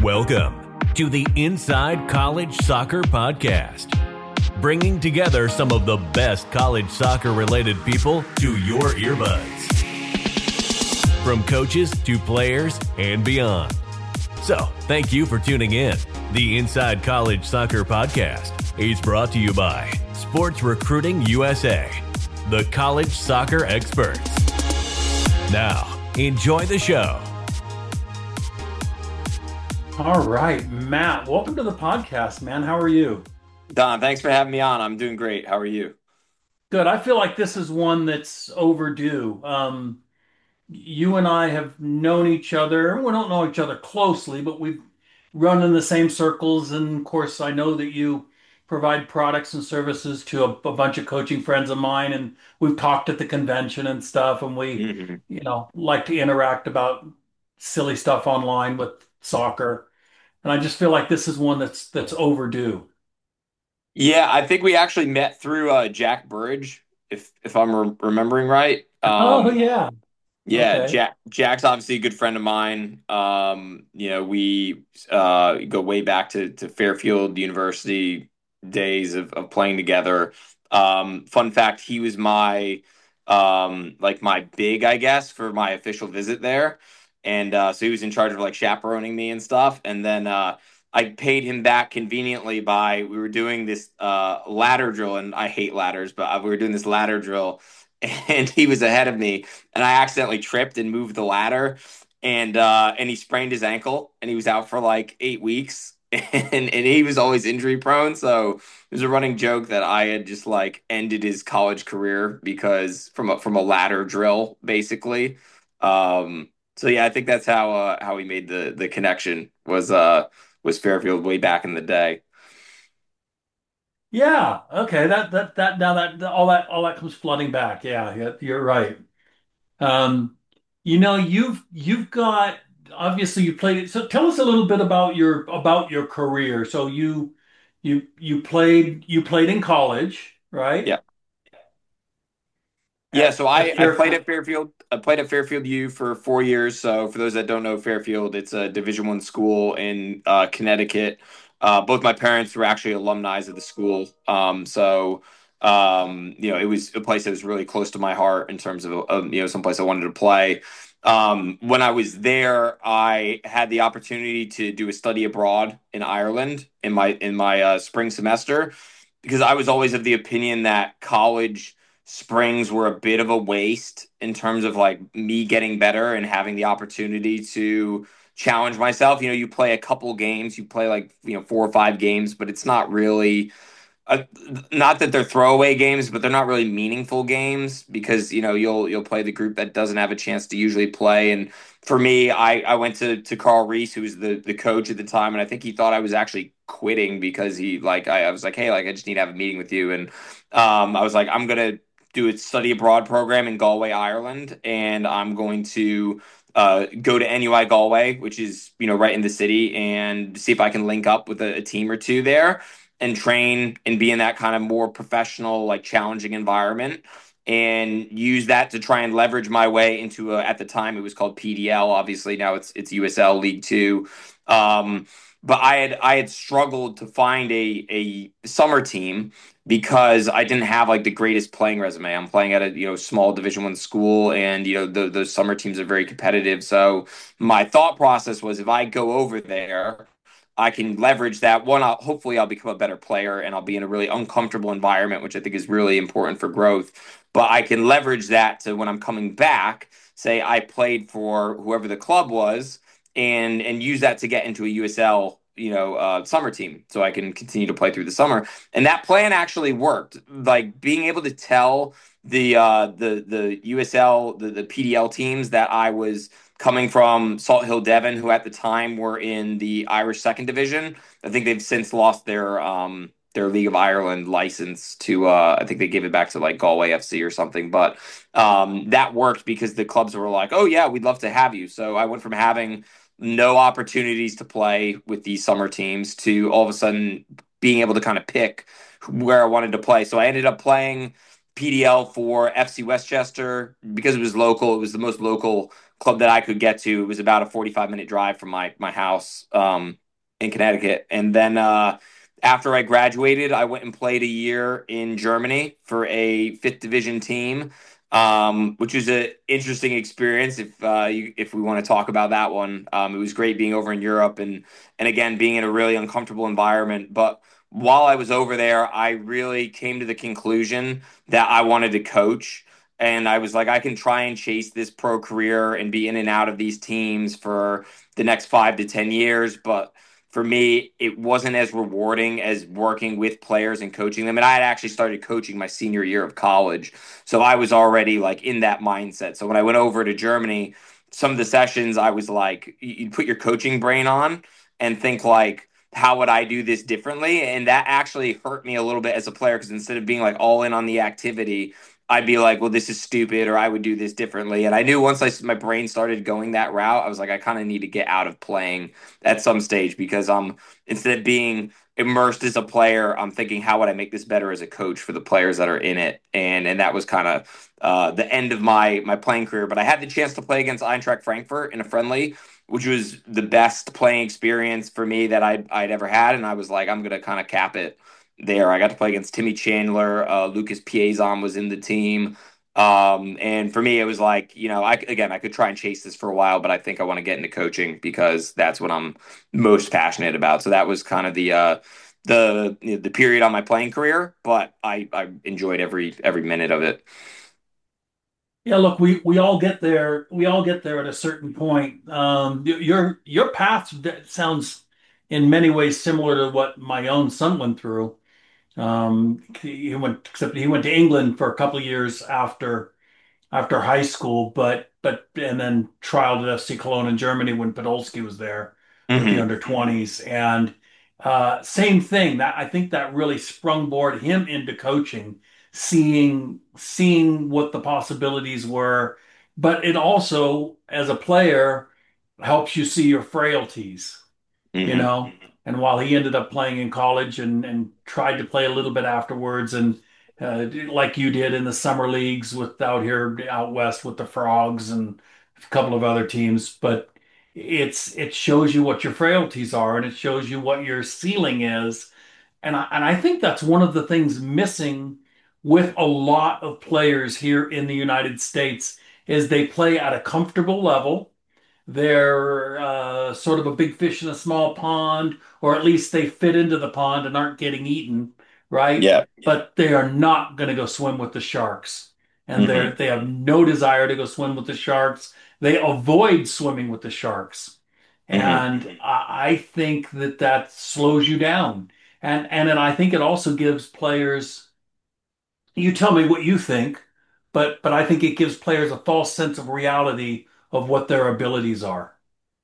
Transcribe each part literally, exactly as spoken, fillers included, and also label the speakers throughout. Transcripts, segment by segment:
Speaker 1: Welcome to the Inside College Soccer Podcast, bringing together some of the best college soccer related people to your earbuds, from coaches to players and beyond. So thank you for tuning in. The Inside College Soccer Podcast is brought to you by Sports Recruiting U S A, the college soccer experts. Now, enjoy the show.
Speaker 2: All right, Matt, welcome to the podcast, man. How are you?
Speaker 3: Don, thanks for having me on. I'm doing great. How are you?
Speaker 2: Good. I feel like this is one that's overdue. Um, you and I have known each other. We don't know each other closely, but we've run in the same circles. And of course, I know that you provide products and services to a, a bunch of coaching friends of mine, and we've talked at the convention and stuff, and we,
Speaker 3: hmm
Speaker 2: you know, like to interact about silly stuff online with soccer. And I just feel like this is one that's that's overdue.
Speaker 3: Yeah, I think we actually met through uh, Jack Burridge, if if I'm re remembering right.
Speaker 2: Oh
Speaker 3: Um,
Speaker 2: yeah.
Speaker 3: yeah,
Speaker 2: Okay.
Speaker 3: Jack Jack's obviously a good friend of mine. Um, you know, we uh, go way back to to Fairfield University days of, of playing together. Um, fun fact, he was my um, like my big, I guess, for my official visit there. And uh, so he was in charge of like chaperoning me and stuff. And then uh, I paid him back conveniently by we were doing this uh, ladder drill, and I hate ladders, but uh, we were doing this ladder drill, and he was ahead of me, and I accidentally tripped and moved the ladder, and uh, and he sprained his ankle, and he was out for like eight weeks, and and he was always injury prone, so it was a running joke that I had just like ended his college career because from a from a ladder drill, basically. Um, so yeah, I think that's how uh, how we made the the connection was uh was Fairfield way back in the day.
Speaker 2: Yeah. Okay. That that that now that all that all that comes flooding back. Yeah. Yeah. You're right. Um, you know, you've you've got obviously you played it. So tell us a little bit about your about your career. So you you you played you played in college, right?
Speaker 3: Yeah. Yeah,
Speaker 2: At
Speaker 3: so
Speaker 2: at
Speaker 3: I, I played
Speaker 2: Fairfield.
Speaker 3: at Fairfield. I played at Fairfield U for four years. So for those that don't know Fairfield, it's a Division One school in uh, Connecticut. Uh, both my parents were actually alumni of the school. Um, so um, you know, it was a place that was really close to my heart in terms of, of you know, some place I wanted to play. Um, when I was there, I had the opportunity to do a study abroad in Ireland in my in my uh, spring semester because I was always of the opinion that college springs were a bit of a waste in terms of like me getting better and having the opportunity to challenge myself. You know, you play a couple games, you play like, you know, four or five games, but it's not really uh, not that they're throwaway games, but they're not really meaningful games because you know you'll you'll play the group that doesn't have a chance to usually play. And for me, I I went to to Carl Reese, who was the the coach at the time, and I think he thought I was actually quitting because he like I, I was like, hey, like I just need to have a meeting with you, and um I was like, I'm gonna do a study abroad program in Galway, Ireland, and I'm going to uh, go to N U I Galway, which is you know right in the city, and see if I can link up with a, a team or two there and train and be in that kind of more professional, like challenging environment, and use that to try and leverage my way into a, at the time it was called P D L. Obviously now it's it's U S L League Two. Um, but I had I had struggled to find a a summer team because I didn't have like the greatest playing resume. I'm playing at a you know small Division One school, and you know the, those summer teams are very competitive. So my thought process was if I go over there, I can leverage that. One, I'll, hopefully I'll become a better player, and I'll be in a really uncomfortable environment, which I think is really important for growth. But I can leverage that to when I'm coming back, say I played for whoever the club was, and and use that to get into a U S L you know uh, summer team so I can continue to play through the summer. And that plan actually worked. Like being able to tell the uh, the the U S L the, the P D L teams that I was coming from Salt Hill Devon, who at the time were in the Irish Second Division. I think they've since lost their um, their League of Ireland license to. Uh, I think they gave it back to like Galway F C or something. But um, that worked because the clubs were like, "Oh yeah, we'd love to have you." So I went from having no opportunities to play with these summer teams to all of a sudden being able to kind of pick where I wanted to play. So I ended up playing P D L for F C Westchester because it was local. It was the most local club that I could get to. It was about a forty-five minute drive from my my house um, in Connecticut. And then uh, after I graduated, I went and played a year in Germany for a fifth division team, um, which was an interesting experience. If uh, you, if we want to talk about that one, um, it was great being over in Europe and and again being in a really uncomfortable environment. But while I was over there, I really came to the conclusion that I wanted to coach. And I was like, I can try and chase this pro career and be in and out of these teams for the next five to ten years. But for me, it wasn't as rewarding as working with players and coaching them. And I had actually started coaching my senior year of college. So I was already like in that mindset. So when I went over to Germany, some of the sessions, I was like, you put your coaching brain on and think like, how would I do this differently? And that actually hurt me a little bit as a player because instead of being like all in on the activity, I'd be like, well, this is stupid, or I would do this differently. And I knew once I my brain started going that route, I was like, I kind of need to get out of playing at some stage because um instead of being immersed as a player, I'm thinking, how would I make this better as a coach for the players that are in it? And and that was kind of uh, the end of my my playing career. But I had the chance to play against Eintracht Frankfurt in a friendly, which was the best playing experience for me that I'd, I'd ever had. And I was like, I'm going to kind of cap it there. I got to play against Timmy Chandler. Uh, Lucas Piazon was in the team. Um, and for me, it was like, you know, I, again, I could try and chase this for a while, but I think I want to get into coaching because that's what I'm most passionate about. So that was kind of the, uh, the, the period on my playing career, but I, I enjoyed every, every minute of it.
Speaker 2: Yeah, look, we we all get there. We all get there at a certain point. Um, y- your your path d- sounds in many ways similar to what my own son went through. Um, he went, except he went to England for a couple of years after after high school, but but and then trialed at F C Cologne in Germany when Podolski was there with the
Speaker 3: Hmm.
Speaker 2: under twenties. And uh, same thing. That I think that really sprungboard him into coaching, seeing seeing what the possibilities were. But it also, as a player, helps you see your frailties, you
Speaker 3: Hmm.
Speaker 2: know. And while he ended up playing in college and and tried to play a little bit afterwards, and uh, like you did in the summer leagues with out here out west with the Frogs and a couple of other teams, but it's it shows you what your frailties are and it shows you what your ceiling is. And I, and I think that's one of the things missing with a lot of players here in the United States is they play at a comfortable level. They're uh, sort of a big fish in a small pond, or at least they fit into the pond and aren't getting eaten, right?
Speaker 3: Yeah.
Speaker 2: But they are not going to go swim with the sharks. And
Speaker 3: Hmm.
Speaker 2: they're they have no desire to go swim with the sharks. They avoid swimming with the sharks.
Speaker 3: Hmm.
Speaker 2: And I, I think that that slows you down. And and then I think it also gives players, you tell me what you think, but but I think it gives players a false sense of reality of what their abilities are.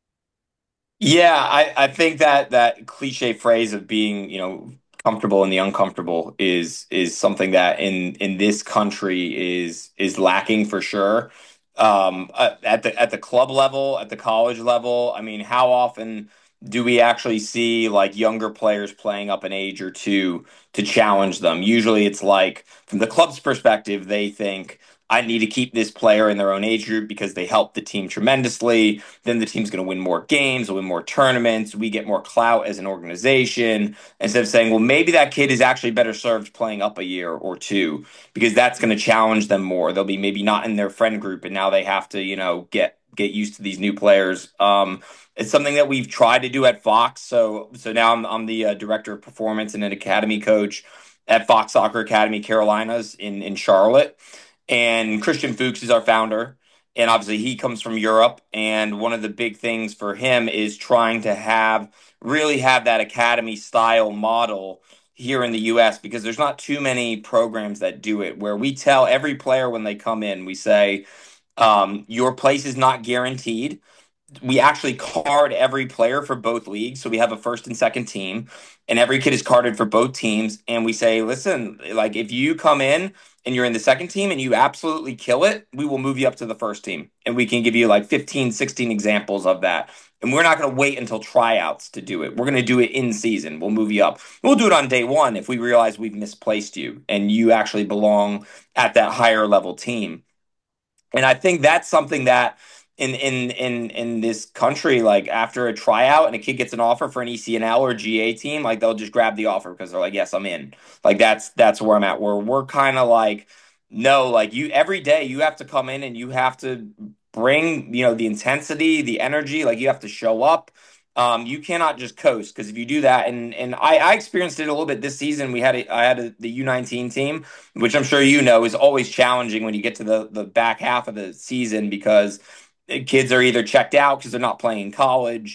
Speaker 3: Yeah, I, I think that that cliche phrase of being, you know, comfortable in the uncomfortable is is something that in in this country is is lacking for sure. Um, uh, at the at the club level, at the college level, I mean, how often do we actually see like younger players playing up an age or two to challenge them? Usually, it's like from the club's perspective, they think I need to keep this player in their own age group because they help the team tremendously. Then the team's going to win more games, win more tournaments. We get more clout as an organization instead of saying, well, maybe that kid is actually better served playing up a year or two because that's going to challenge them more. They'll be maybe not in their friend group, and now they have to, you know, get get used to these new players. Um, it's something that we've tried to do at Fox. So so now I'm I'm the uh, director of performance and an academy coach at Fox Soccer Academy Carolinas in in Charlotte. And Christian Fuchs is our founder. And obviously, he comes from Europe. And one of the big things for him is trying to have really have that academy style model here in the U S because there's not too many programs that do it where we tell every player when they come in, we say, um, your place is not guaranteed. We actually card every player for both leagues. So we have a first and second team, and every kid is carded for both teams. And we say, listen, like if you come in and you're in the second team and you absolutely kill it, we will move you up to the first team. And we can give you like fifteen, sixteen examples of that. And we're not going to wait until tryouts to do it. We're going to do it in season. We'll move you up. We'll do it on day one if we realize we've misplaced you and you actually belong at that higher level team. And I think that's something that in in in in this country, like after a tryout and a kid gets an offer for an E C N L or G A team, like they'll just grab the offer because they're like, yes, I'm in. Like that's that's where I'm at. Where we're kind of like, no, like you every day you have to come in and you have to bring, you know, the intensity, the energy, like you have to show up. Um, you cannot just coast because if you do that, and and I, I experienced it a little bit this season. We had a, I had a, the U nineteen team, which I'm sure you know is always challenging when you get to the the back half of the season because kids are either checked out because they're not playing in college,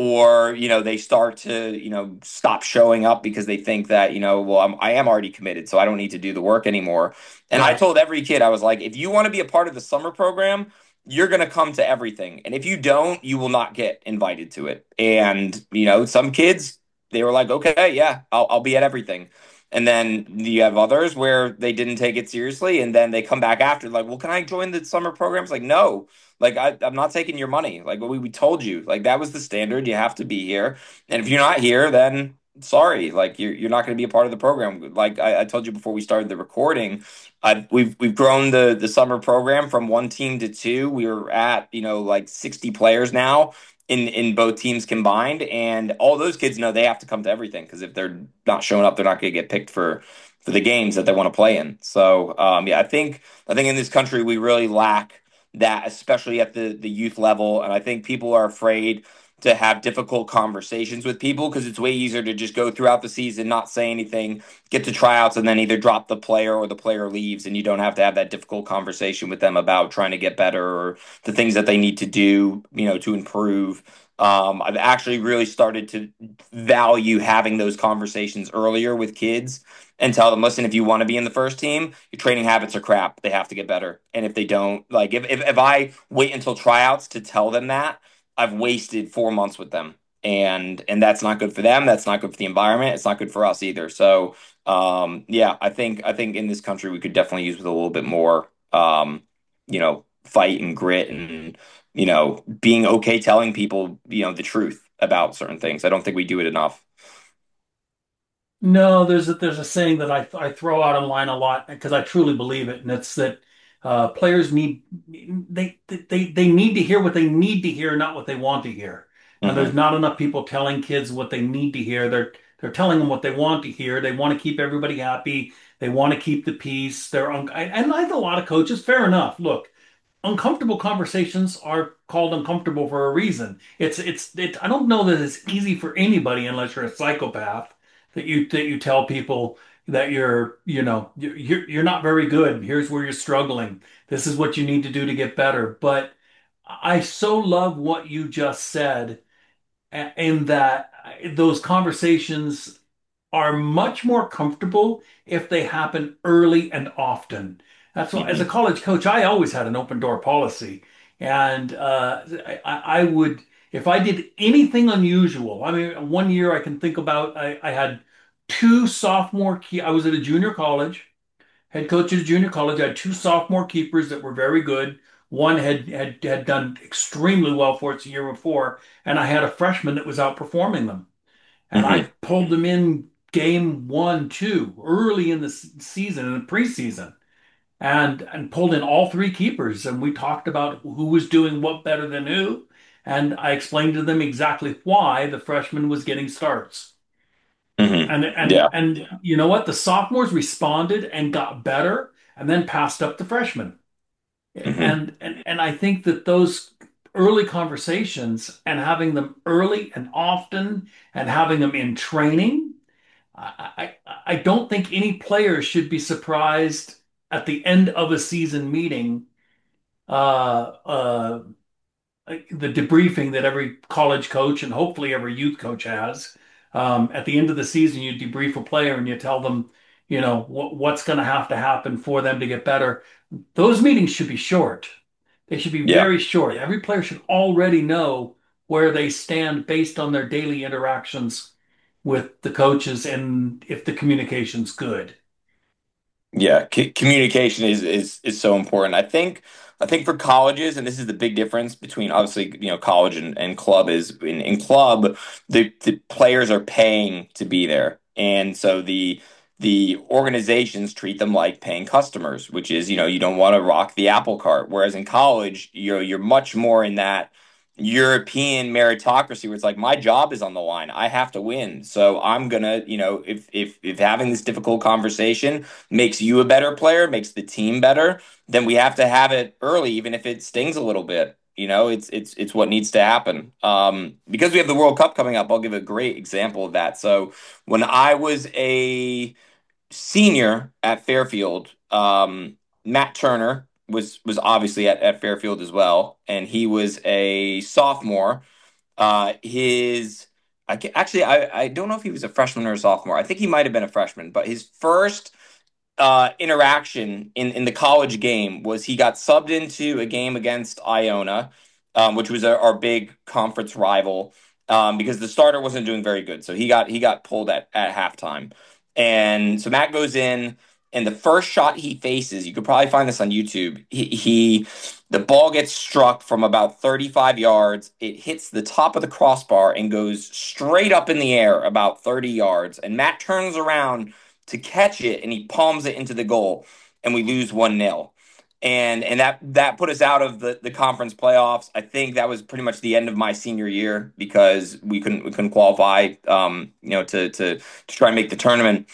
Speaker 3: or you know they start to you know stop showing up because they think that you know well I'm, I am already committed, so I don't need to do the work anymore. And I
Speaker 2: Right.
Speaker 3: told every kid I was like, if you want to be a part of the summer program, you're going to come to everything, and if you don't, you will not get invited to it. And you know some kids, they were like, okay, yeah, I'll, I'll be at everything. And then you have others where they didn't take it seriously, and then they come back after, like, well, can I join the summer programs? Like, no, like I, I'm not taking your money. Like we, we told you, like that was the standard. You have to be here, and if you're not here, then sorry, like you're you're not going to be a part of the program. Like I, I told you before we started the recording, I we've we've grown the the summer program from one team to two. We were at you know like sixty players now in in both teams combined, and all those kids know they have to come to everything because if they're not showing up, they're not going to get picked for for the games that they want to play in. So um, yeah, I think I think in this country we really lack that, especially at the the youth level. And I think people are afraid to have difficult conversations with people because it's way easier to just go throughout the season, not say anything, get to tryouts, and then either drop the player or the player leaves, and you don't have to have that difficult conversation with them about trying to get better or the things that they need to do, you know, to improve. Um, I've actually really started to value having those conversations earlier with kids and tell them, listen, if you want to be in the first team, your training habits are crap. They have to get better. And if they don't, like if, if, if I wait until tryouts to tell them that, I've wasted four months with them. And and that's not good for them. That's not good for the environment. It's not good for us either. So um yeah, I think I think in this country we could definitely use with a little bit more um, you know, fight and grit and you know, being okay telling people, you know, the truth about certain things. I don't think we do it enough.
Speaker 2: No, there's a, there's a saying that I I throw out online a lot because I truly believe it, and it's that uh, players need they they they need to hear what they need to hear, not what they want to hear. And there's
Speaker 3: Hmm.
Speaker 2: not enough people telling kids what they need to hear. They're they're telling them what they want to hear. They want to keep everybody happy. They want to keep the peace. They're un and I have a lot of coaches. Fair enough. Look, uncomfortable conversations are called uncomfortable for a reason. It's it's it, I don't know that it's easy for anybody unless you're a psychopath that you that you tell people that you're you know you're you're you're not very good. Here's where you're struggling. This is what you need to do to get better. But I so love what you just said, a- in that those conversations are much more comfortable if they happen early and often. That's why, as a
Speaker 3: Hmm.
Speaker 2: college coach, I always had an open door policy. And uh, I, I would, if I did anything unusual, I mean, one year I can think about, I, I had two sophomore key, I was at a junior college, head coach at a junior college. I had two sophomore keepers that were very good. One had had had done extremely well for us the year before, and I had a freshman that was outperforming them. And I
Speaker 3: Hmm.
Speaker 2: pulled them in game one, two, early in the season, in the preseason, and and pulled in all three keepers. And we talked about who was doing what better than who. And I explained to them exactly why the freshman was getting starts.
Speaker 3: Hmm.
Speaker 2: And and
Speaker 3: Yeah.
Speaker 2: and you know what? The sophomores responded and got better, and then passed up the freshmen.
Speaker 3: Hmm.
Speaker 2: And and and I think that those early conversations and having them early and often and having them in training, I, I, I don't think any player should be surprised at the end of a season meeting, uh, uh, the debriefing that every college coach and hopefully every youth coach has. Um, at the end of the season, you debrief a player and you tell them, you know, what, what's going to have to happen for them to get better. Those meetings should be short. They should be
Speaker 3: Yeah.
Speaker 2: very short. Every player should already know where they stand based on their daily interactions with the coaches and if the communication's good.
Speaker 3: Yeah, c communication is is is so important. I think I think for colleges, and this is the big difference between obviously you know college and, and club is in, in club the the players are paying to be there, and so the the organizations treat them like paying customers, which is, you know, you don't want to rock the apple cart. Whereas in college, you're you're much more in that European meritocracy where it's like my job is on the line. I have to win. So I'm gonna, you know, if if if having this difficult conversation makes you a better player, makes the team better, then we have to have it early, even if it stings a little bit. You know, it's it's it's what needs to happen. Um, because we have the World Cup coming up, I'll give a great example of that. So when I was a senior at Fairfield, um, Matt Turner was was obviously at, at Fairfield as well, and he was a sophomore. Uh, his I ca- actually I, I don't know if he was a freshman or a sophomore. I think he might have been a freshman, but his first uh, interaction in, in the college game was he got subbed into a game against Iona, um, which was our, our big conference rival, um, because the starter wasn't doing very good. So he got he got pulled at, at halftime. And so Matt goes in, and the first shot he faces, you could probably find this on YouTube. He, he the ball gets struck from about thirty-five yards. It hits the top of the crossbar and goes straight up in the air about thirty yards. And Matt turns around to catch it and he palms it into the goal and we lose one nil. And and that that put us out of the, the conference playoffs. I think that was pretty much the end of my senior year because we couldn't we couldn't qualify um you know to to to try and make the tournament.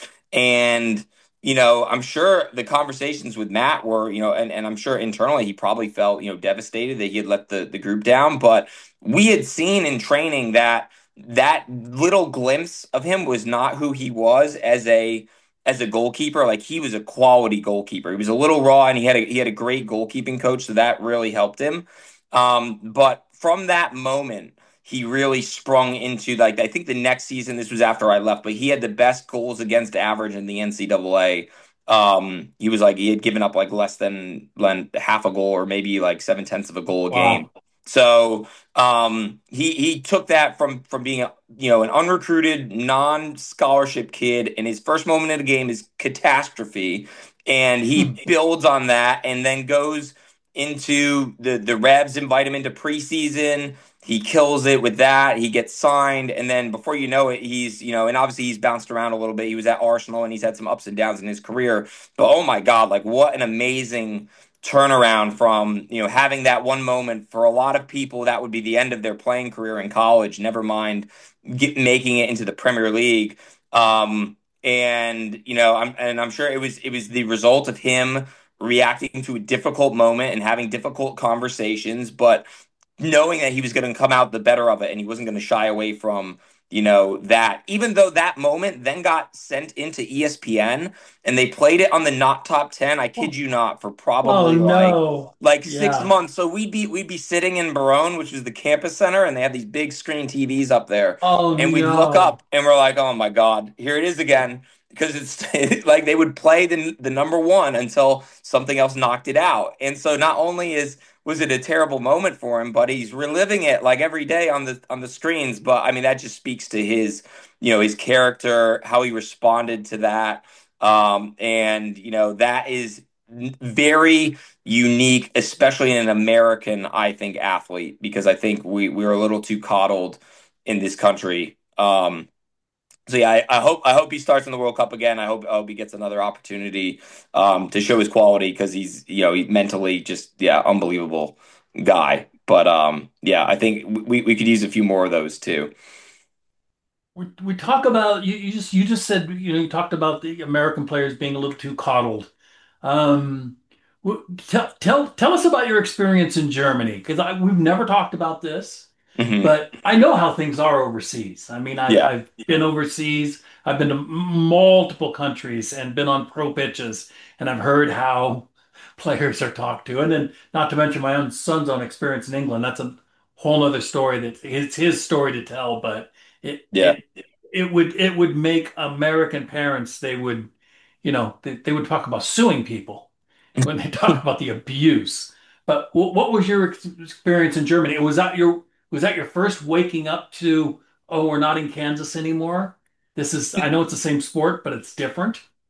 Speaker 3: And you know, I'm sure the conversations with Matt were, you know, and, and I'm sure internally he probably felt, you know, devastated that he had let the, the group down. But we had seen in training that that little glimpse of him was not who he was as a as a goalkeeper. Like he was a quality goalkeeper. He was a little raw, and he had a he had a great goalkeeping coach, so that really helped him. Um, but from that moment, he really sprung into, like, I think the next season, this was after I left, but he had the best goals against average in the N C double A. Um, he was like he had given up like less than, than half a goal or maybe like seven tenths of a goal a game.
Speaker 2: Wow.
Speaker 3: So um, he he took that from from being a, you know, an unrecruited, non-scholarship kid, and his first moment in the game is catastrophe, and
Speaker 2: Hmm.
Speaker 3: he builds on that, and then goes into the the Revs invite him into preseason. He kills it with that. He gets signed, and then before you know it, he's, you know, and obviously he's bounced around a little bit. He was at Arsenal, and he's had some ups and downs in his career. But oh my God, like what an amazing turnaround from, you know, having that one moment. For a lot of people that would be the end of their playing career in college, never mind get, making it into the Premier League. Um, and you know, I'm and I'm sure it was it was the result of him reacting to a difficult moment and having difficult conversations, but knowing that he was going to come out the better of it and he wasn't going to shy away from, you know, that. Even though that moment then got sent into E S P N and they played it on the not top ten, I kid you not, for
Speaker 2: Oh
Speaker 3: probably like
Speaker 2: no.
Speaker 3: like six
Speaker 2: Yeah.
Speaker 3: months. So we'd be we'd be sitting in Barone, which is the campus center, and they have these big screen T Vs up there,
Speaker 2: Oh
Speaker 3: and we'd look
Speaker 2: no.
Speaker 3: up and we're like, oh my God, here it is again. Because it's like they would play the the number one until something else knocked it out. And so not only is was it a terrible moment for him, but he's reliving it like every day on the on the screens. But I mean, that just speaks to his, you know, his character, how he responded to that. Um, and you know, that is very unique, especially in an American, I think, athlete, because I think we we're a little too coddled in this country. Um, so yeah, I, I hope I hope he starts in the World Cup again. I hope I hope he gets another opportunity um, to show his quality, because he's, you know, he mentally just, yeah, unbelievable guy. But um, yeah, I think we we could use a few more of those too.
Speaker 2: We, we talk about you, you just you just said, you know, you talked about the American players being a little too coddled. Um, w- tell tell tell us about your experience in Germany, because I we've never talked about this,
Speaker 3: Hmm.
Speaker 2: but I know how things are overseas. I mean, I've
Speaker 3: Yeah.
Speaker 2: I've been overseas. I've been to multiple countries and been on pro pitches, and I've heard how players are talked to. And then, not to mention my own son's own experience in England. That's a whole other story. That it's his story to tell, but it
Speaker 3: Yeah.
Speaker 2: it it would it would make American parents, they would, you know, they, they would talk about suing people when they talk about the abuse. But what, what was your ex- experience in Germany? Was that your was that your first waking up to, oh, we're not in Kansas anymore? This is, I know it's the same sport, but it's different.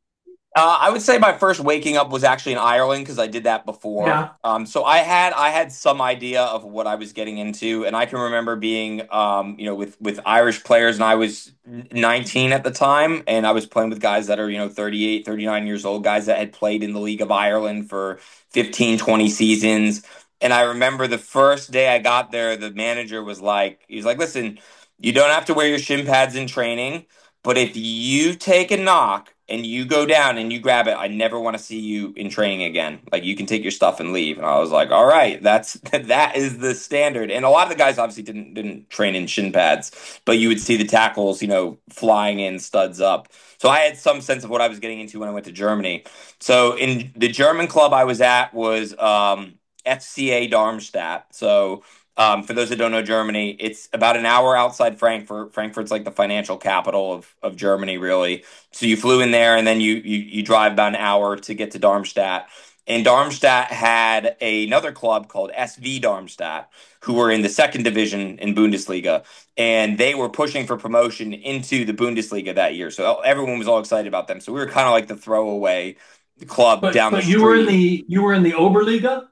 Speaker 3: Uh, I would say my first waking up was actually in Ireland because I did that before.
Speaker 2: Yeah.
Speaker 3: Um, so I had I had some idea of what I was getting into, and I can remember being, um, you know, with with Irish players, and I was nineteen at the time, and I was playing with guys that are, you know, thirty eight, thirty nine years old, guys that had played in the League of Ireland for fifteen, twenty seasons. And I remember the first day I got there, the manager was like, he was like, "Listen, you don't have to wear your shin pads in training." But if you take a knock and you go down and you grab it, I never want to see you in training again. Like you can take your stuff and leave. And I was like, all right, that's that is the standard. And a lot of the guys obviously didn't didn't train in shin pads, but you would see the tackles, you know, flying in, studs up. So I had some sense of what I was getting into when I went to Germany. So in the German club I was at was um, F C A Darmstadt. So um, for those that don't know Germany, it's about an hour outside Frankfurt. Frankfurt's like the financial capital of, of Germany, really. So you flew in there, and then you, you you drive about an hour to get to Darmstadt. And Darmstadt had another club called S V Darmstadt, who were in the second division in Bundesliga, and they were pushing for promotion into the Bundesliga that year. So everyone was all excited about them. So we were kind of like the throwaway club
Speaker 2: But
Speaker 3: down the
Speaker 2: but you were in
Speaker 3: street.
Speaker 2: the you were in the Oberliga?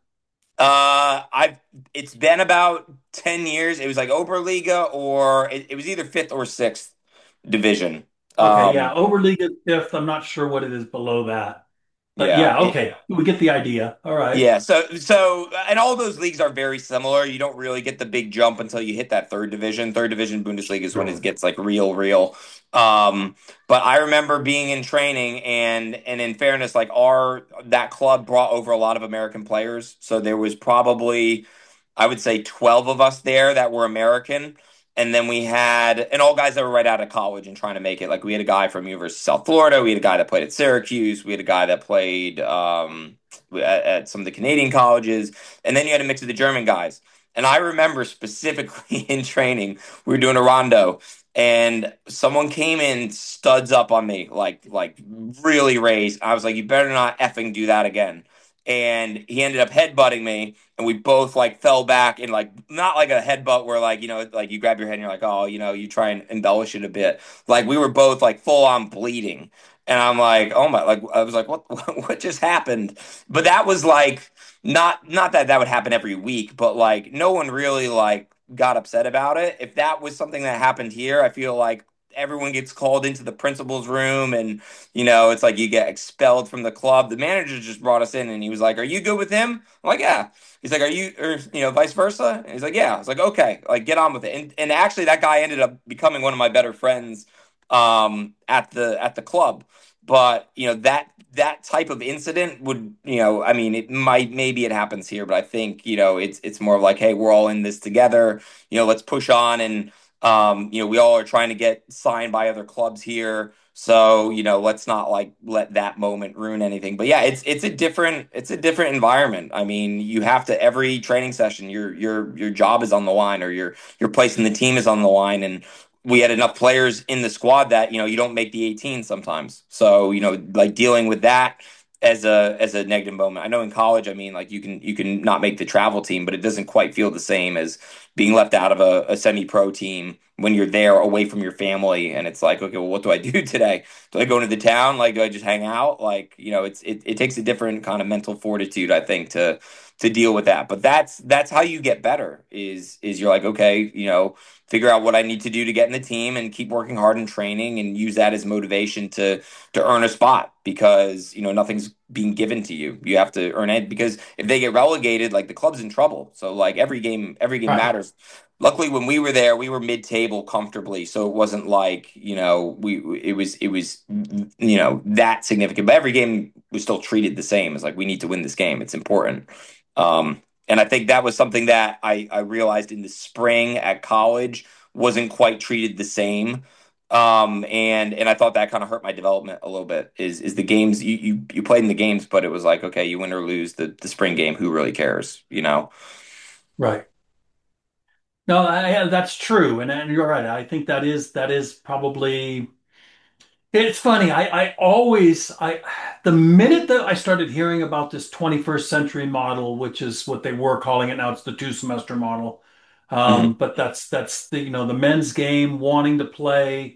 Speaker 3: Uh, I've it's been about ten years. It was like Oberliga, or it, it was either fifth or sixth division.
Speaker 2: Okay,
Speaker 3: Um,
Speaker 2: yeah. Oberliga fifth. I'm not sure what it is below that. But
Speaker 3: yeah.
Speaker 2: yeah, okay. We get the idea. All right.
Speaker 3: Yeah, so so and all those leagues are very similar. You don't really get the big jump until you hit that third division. Third division Bundesliga is when it gets like real, real. Um, but I remember being in training, and and in fairness, like our that club brought over a lot of American players. So there was probably, I would say, twelve of us there that were American. And then we had, and all guys that were right out of college and trying to make it. Like we had a guy from University of South Florida. We had a guy that played at Syracuse. We had a guy that played um, at, at some of the Canadian colleges. And then you had a mix of the German guys. And I remember specifically in training, we were doing a rondo, and someone came in studs up on me, like like really raised. I was like, you better not effing do that again. And he ended up headbutting me, and we both like fell back in, like, not like a headbutt where, like, you know, like you grab your head and you're like, oh, you know, you try and embellish it a bit. Like we were both like full on bleeding. And I'm like, oh my, like I was like, what what just happened? But that was like not not that that would happen every week, but like no one really like got upset about it. If that was something that happened here, I feel like everyone gets called into the principal's room, and you know, it's like you get expelled from the club. The manager just brought us in, and he was like, "Are you good with him?" I'm like, "Yeah." He's like, "Are you," or you know, vice versa. And he's like, "Yeah." I was like, "Okay, like get on with it." And and actually, that guy ended up becoming one of my better friends um, at the at the club. But you know that that type of incident would, you know, I mean, it might, maybe it happens here, but I think, you know, it's it's more of like, hey, we're all in this together. You know, let's push on, and um, you know, we all are trying to get signed by other clubs here. So, you know, let's not like let that moment ruin anything. But yeah, it's it's a different it's a different environment. I mean, you have to, every training session, your your your job is on the line, or your your place in the team is on the line. And we had enough players in the squad that, you know, you don't make the eighteen sometimes. So, you know, like dealing with that as a as a negative moment. I know in college, I mean, like you can you can not make the travel team, but it doesn't quite feel the same as being left out of a, a semi-pro team when you're there away from your family, and it's like, okay, well, what do I do today? Do I go into the town? Like, do I just hang out? Like, you know, it's it, it takes a different kind of mental fortitude, I think, to to deal with that. But that's that's how you get better, is is you're like, okay, you know, figure out what I need to do to get in the team, and keep working hard in training, and use that as motivation to to earn a spot, because, you know, nothing's being given to you. You have to earn it, because if they get relegated, like the club's in trouble. So like every game every game
Speaker 2: Right.
Speaker 3: matters. Luckily, when we were there, we were mid-table comfortably, so it wasn't like, you know, we it was it was you know, that significant. But every game was still treated the same. It's like, we need to win this game. It's important. Um, and I think that was something that I I realized in the spring at college wasn't quite treated the same. Um, and and I thought that kind of hurt my development a little bit. Is is the games, you you you played in the games, but it was like, okay, you win or lose the the spring game. Who really cares? You know?
Speaker 2: Right. No, I, that's true, and, and you're right. I think that is that is probably. It's funny. I, I always I the minute that I started hearing about this twenty-first century model, which is what they were calling it, now it's the two semester model.
Speaker 3: Mhm.
Speaker 2: Um, but that's that's the, you know, the men's game wanting to play.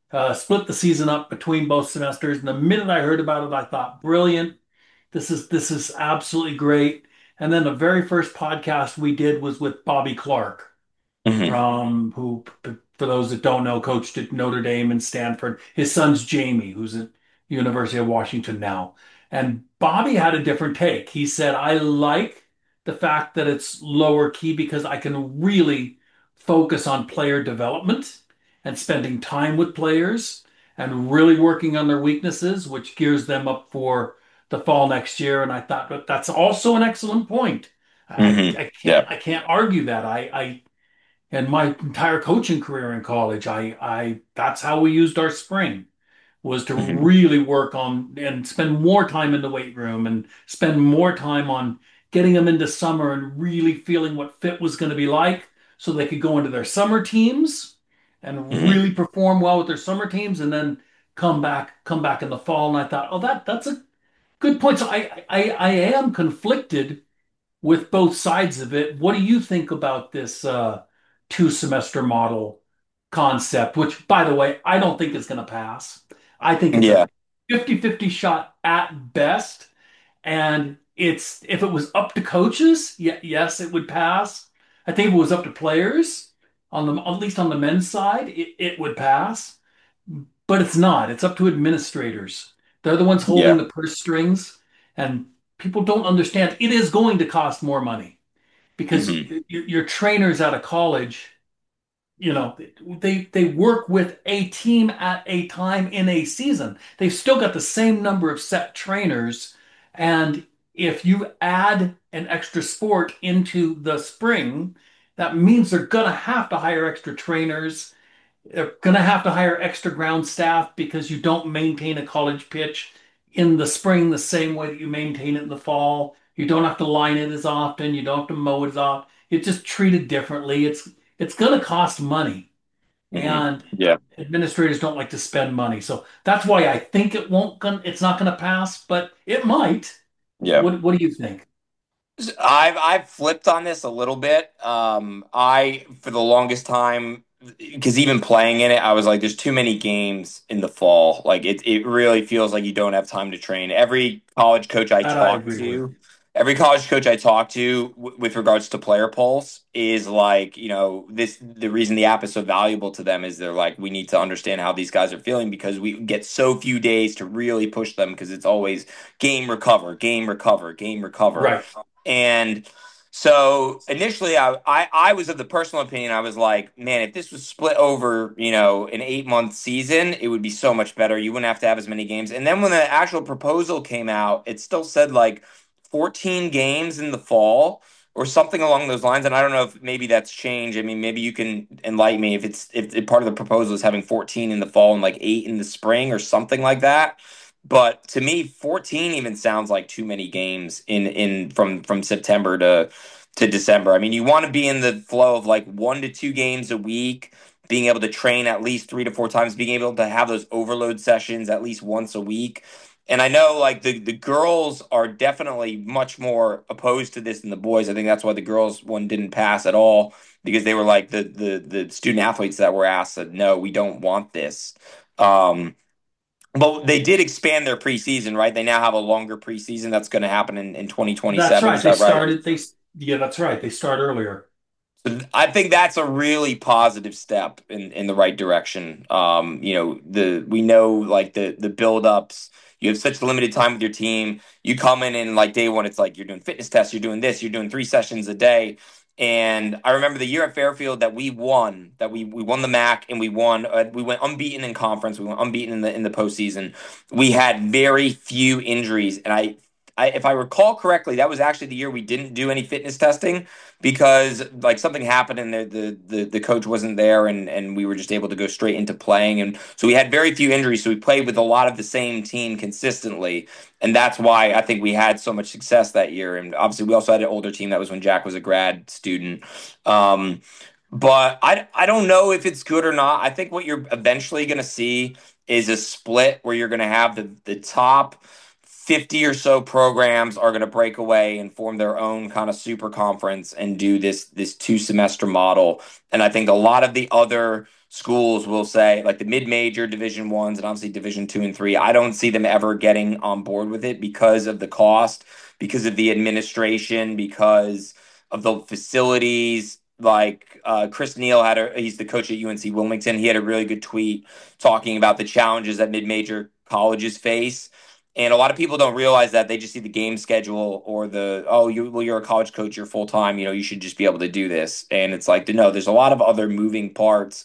Speaker 2: uh, split the season up between both semesters. And the minute I heard about it, I thought, brilliant. This is this is absolutely great. And then the very first podcast we did was with Bobby Clark,
Speaker 3: Hmm.
Speaker 2: um, who, for those that don't know, coached at Notre Dame and Stanford. His son's Jamie, who's at University of Washington now. And Bobby had a different take. He said, I like the fact that it's lower key because I can really focus on player development and spending time with players and really working on their weaknesses, which gears them up for the fall next year. And I thought, but that's also an excellent point. I,
Speaker 3: Hmm.
Speaker 2: I can't
Speaker 3: Yeah.
Speaker 2: I can't argue that. I, I and my entire coaching career in college, I, I that's how we used our spring was to
Speaker 3: Hmm.
Speaker 2: really work on and spend more time in the weight room and spend more time on getting them into summer and really feeling what fit was going to be like so they could go into their summer teams and
Speaker 3: Hmm.
Speaker 2: really perform well with their summer teams and then come back come back in the fall. And I thought, oh, that that's a good point. So I I, I am conflicted with both sides of it. What do you think about this uh, two semester model concept, which, by the way, I don't think is going to pass. I think it's a
Speaker 3: Yeah.
Speaker 2: fifty-fifty shot at best. And it's if it was up to coaches, yeah, yes, it would pass. I think if it was up to players, on the at least on the men's side, it, it would pass. But it's not. It's up to administrators. They're the ones holding
Speaker 3: Yeah.
Speaker 2: the purse strings, and people don't understand. It is going to cost more money because
Speaker 3: Hmm.
Speaker 2: your trainers out of college, you know, they they work with a team at a time in a season. They've still got the same number of set trainers, and if you add an extra sport into the spring, that means they're gonna have to hire extra trainers. They're going to have to hire extra ground staff because you don't maintain a college pitch in the spring the same way that you maintain it in the fall. You don't have to line it as often. You don't have to mow it as often. It's just treated differently. It's it's going to cost money,
Speaker 3: Hmm.
Speaker 2: and
Speaker 3: Yeah.
Speaker 2: administrators don't like to spend money. So that's why I think it won't. gon- It's not going to pass, but it might.
Speaker 3: Yeah.
Speaker 2: What What do you think?
Speaker 3: I've I've flipped on this a little bit. Um, I for the longest time, because even playing in it, I was like, "There's too many games in the fall. Like it, it really feels like you don't have time to train." Every college coach I
Speaker 2: That I
Speaker 3: talk
Speaker 2: agree with.
Speaker 3: to, every college coach I talk to w with regards to player pulse is like, you know, this the reason the app is so valuable to them is they're like, we need to understand how these guys are feeling because we get so few days to really push them because it's always game recover, game recover, game recover.
Speaker 2: Right.
Speaker 3: And so initially, I, I I was of the personal opinion. I was like, man, if this was split over, you know, an eight month season, it would be so much better. You wouldn't have to have as many games. And then when the actual proposal came out, it still said like fourteen games in the fall or something along those lines. And I don't know if maybe that's changed. I mean, maybe you can enlighten me if it's if, if part of the proposal is having fourteen in the fall and like eight in the spring or something like that. But to me, fourteen even sounds like too many games in in from from September to to December. I mean, you want to be in the flow of like one to two games a week, being able to train at least three to four times, being able to have those overload sessions at least once a week. And I know like the the girls are definitely much more opposed to this than the boys. I think that's why the girls one didn't pass at all because they were like the the the student athletes that were asked said no, we don't want this. Um, but they did expand their preseason, right? They now have a longer preseason that's going to happen in, in
Speaker 2: That's
Speaker 3: twenty twenty-seven.
Speaker 2: right.
Speaker 3: Is
Speaker 2: They
Speaker 3: that right?
Speaker 2: started. They Yeah, that's right. They start earlier.
Speaker 3: So I think that's a really positive step in, in the right direction. Um, you know, the we know like the the build-ups. You have such limited time with your team. You come in and like day one, it's like you're doing fitness tests, you're doing this, you're doing three sessions a day. And I remember the year at Fairfield that we won, that we we won the M A C and we won. Uh, we went unbeaten in conference. We went unbeaten in the in the postseason. We had very few injuries, and I, I if I recall correctly, that was actually the year we didn't do any fitness testing because like something happened and the, the the the coach wasn't there and and we were just able to go straight into playing, and so we had very few injuries, so we played with a lot of the same team consistently, and that's why I think we had so much success that year. And obviously we also had an older team. That was when Jack was a grad student. um but I, I don't know if it's good or not. I think what you're eventually going to see is a split where you're going to have the, the top fifty or so programs are going to break away and form their own kind of super conference and do this this two semester model. And I think a lot of the other schools will say, like the mid-major division ones and obviously division two and three, I don't see them ever getting on board with it because of the cost, because of the administration, because of the facilities. Like uh, Chris Neal had a, he's the coach at U N C Wilmington. He had a really good tweet talking about the challenges that mid-major colleges face. And a lot of people don't realize that. They just see the game schedule or the, oh, you, well, you're a college coach, you're full time, you know, you should just be able to do this. And it's like, no, there's a lot of other moving parts.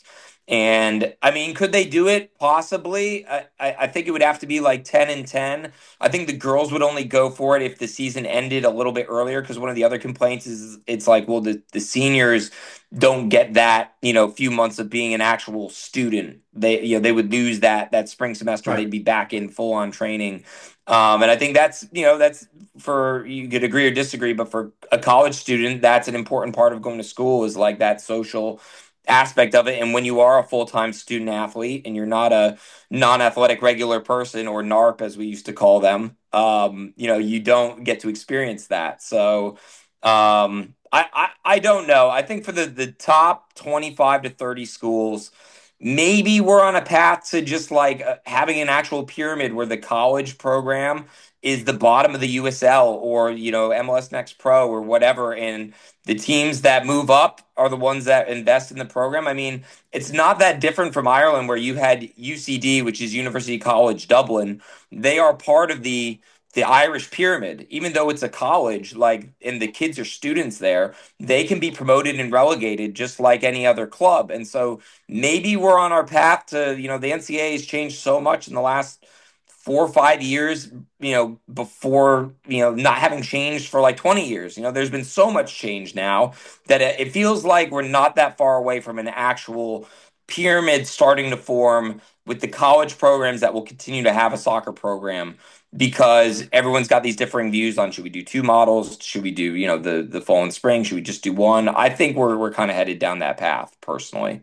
Speaker 3: And I mean, could they do it? Possibly. I, I I think it would have to be like ten and ten. I think the girls would only go for it if the season ended a little bit earlier, because one of the other complaints is it's like, well, the, the seniors don't get that, you know, few months of being an actual student. They, you know, they would lose that that spring semester and
Speaker 2: Right.
Speaker 3: they'd be back in full on training. Um, and I think that's, you know, that's for, you could agree or disagree, but for a college student, that's an important part of going to school, is like that social aspect of it. And when you are a full-time student athlete and you're not a non-athletic regular person, or NARP as we used to call them, um, you know, you don't get to experience that. So um, I, I I don't know. I think for the the top twenty-five to thirty schools, maybe we're on a path to just like uh, having an actual pyramid where the college program is the bottom of the U S L, or you know, M L S Next Pro or whatever, and the teams that move up are the ones that invest in the program. I mean, it's not that different from Ireland, where you had U C D, which is University College Dublin. They are part of the the Irish pyramid, even though it's a college, like, and the kids are students there, they can be promoted and relegated just like any other club. And so maybe we're on our path to, you know, the N C A A has changed so much in the last four or five years, you know, before, you know, not having changed for like twenty years. You know, there's been so much change now that it it feels like we're not that far away from an actual pyramid starting to form with the college programs that will continue to have a soccer program, because everyone's got these differing views on, should we do two models? Should we do, you know, the the fall and spring? Should we just do one? I think we're we're kind of headed down that path personally.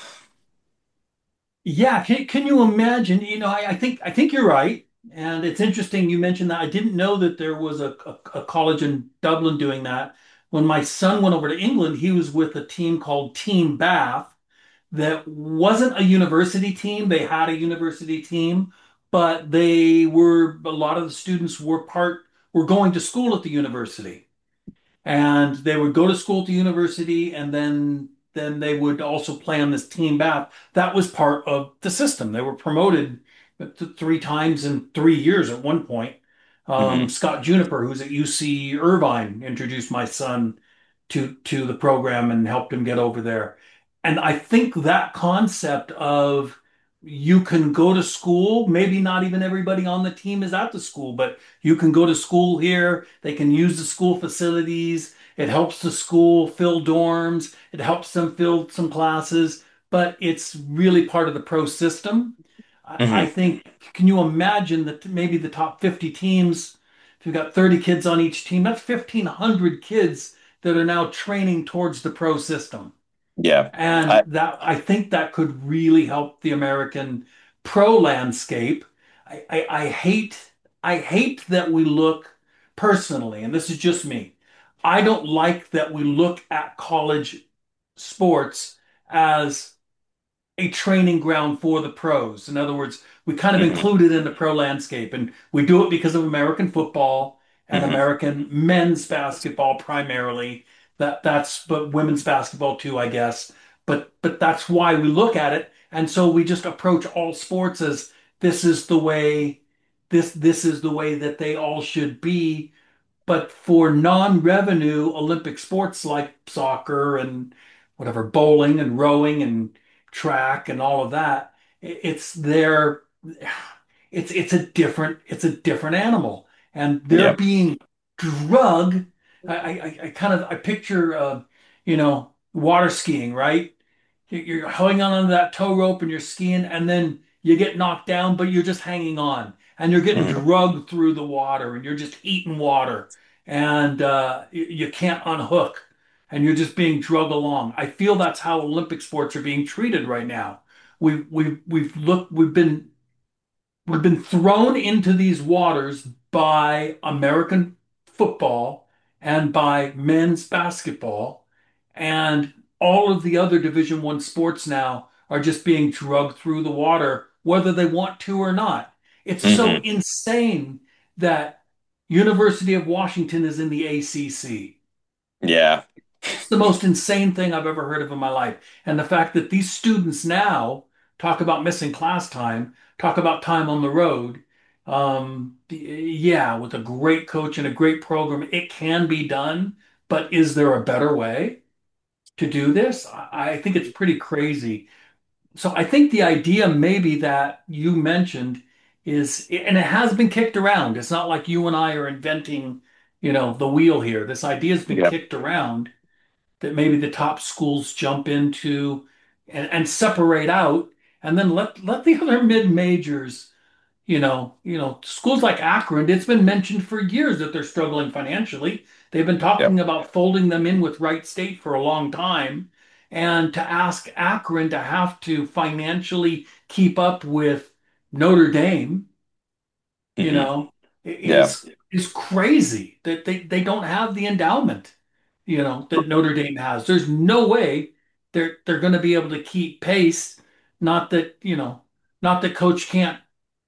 Speaker 2: Yeah, can, can you imagine? You know, I, I think I think you're right, and it's interesting you mentioned that. I didn't know that there was a, a, a college in Dublin doing that. When my son went over to England, he was with a team called Team Bath that wasn't a university team. They had a university team, but they were a lot of the students were part were going to school at the university, and they would go to school to university, and then then they would also play on this team bath. That was part of the system. They were promoted th- three times in three years at one point. Um,
Speaker 3: Hmm.
Speaker 2: Scott Juniper, who's at U C Irvine, introduced my son to to the program and helped him get over there. And I think that concept of you can go to school, maybe not even everybody on the team is at the school, but you can go to school here. They can use the school facilities. It helps the school fill dorms. It helps them fill some classes, but it's really part of the pro system. I, I
Speaker 3: Hmm.
Speaker 2: think, can you imagine that maybe the top fifty teams, if you've got thirty kids on each team, that's fifteen hundred kids that are now training towards the pro system.
Speaker 3: Yeah.
Speaker 2: And
Speaker 3: I,
Speaker 2: that I think that could really help the American pro landscape. I, I, I hate I hate that we look personally, and this is just me. I don't like that we look at college sports as a training ground for the pros. In other words, we kind of
Speaker 3: mhm,
Speaker 2: include it in the pro landscape, and we do it because of American football and
Speaker 3: mhm.
Speaker 2: American men's basketball primarily. That that's but women's basketball too, I guess. But but that's why we look at it, and so we just approach all sports as this is the way this this is the way that they all should be. But for non-revenue Olympic sports like soccer and whatever, bowling and rowing and track and all of that, it's their it's it's a different it's a different animal, and they're
Speaker 3: Yeah.
Speaker 2: being drug. I, I, I kind of I picture uh, you know, water skiing, right? You- You're hanging on to that tow rope and you're skiing, and then you get knocked down, but you're just hanging on, and you're getting
Speaker 3: Mhm.
Speaker 2: drugged through the water, and you're just eating water, and uh, you, you can't unhook, and you're just being drugged along. I feel that's how Olympic sports are being treated right now. We've we've we've looked we've been we've been thrown into these waters by American football and by men's basketball, and all of the other Division One sports now are just being drugged through the water, whether they want to or not. It's so
Speaker 3: Hmm.
Speaker 2: insane that University of Washington is in the A C C.
Speaker 3: Yeah.
Speaker 2: It's the most insane thing I've ever heard of in my life. And the fact that these students now talk about missing class time, talk about time on the road. Um, yeah, with a great coach and a great program, it can be done. But is there a better way to do this? I, I think it's pretty crazy. So I think the idea maybe that you mentioned is, and it has been kicked around. It's not like you and I are inventing, you know, the wheel here. This idea has been
Speaker 3: Yeah.
Speaker 2: kicked around that maybe the top schools jump into and, and separate out, and then let let the other mid majors, you know, you know, schools like Akron. It's been mentioned for years that they're struggling financially. They've been
Speaker 3: Yeah.
Speaker 2: talking about folding them in with Wright State for a long time, and to ask Akron to have to financially keep up with Notre Dame, you
Speaker 3: Hmm.
Speaker 2: know,
Speaker 3: Yeah.
Speaker 2: is is crazy that they they don't have the endowment, you know, that Notre Dame has. There's no way they're they're going to be able to keep pace. Not that, you know, not that coach can't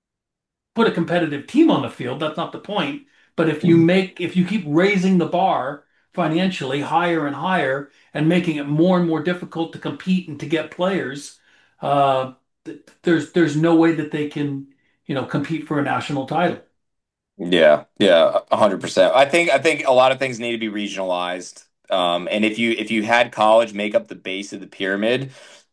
Speaker 2: put a competitive team on the field. That's not the point. But if you make if you keep raising the bar financially higher and higher and making it more and more difficult to compete and to get players, uh, th- there's there's no way that they can, you know, compete for a national title.
Speaker 3: Yeah, yeah, a hundred percent. I think I think a lot of things need to be regionalized. Um, and if you if you had college make up the base of the pyramid,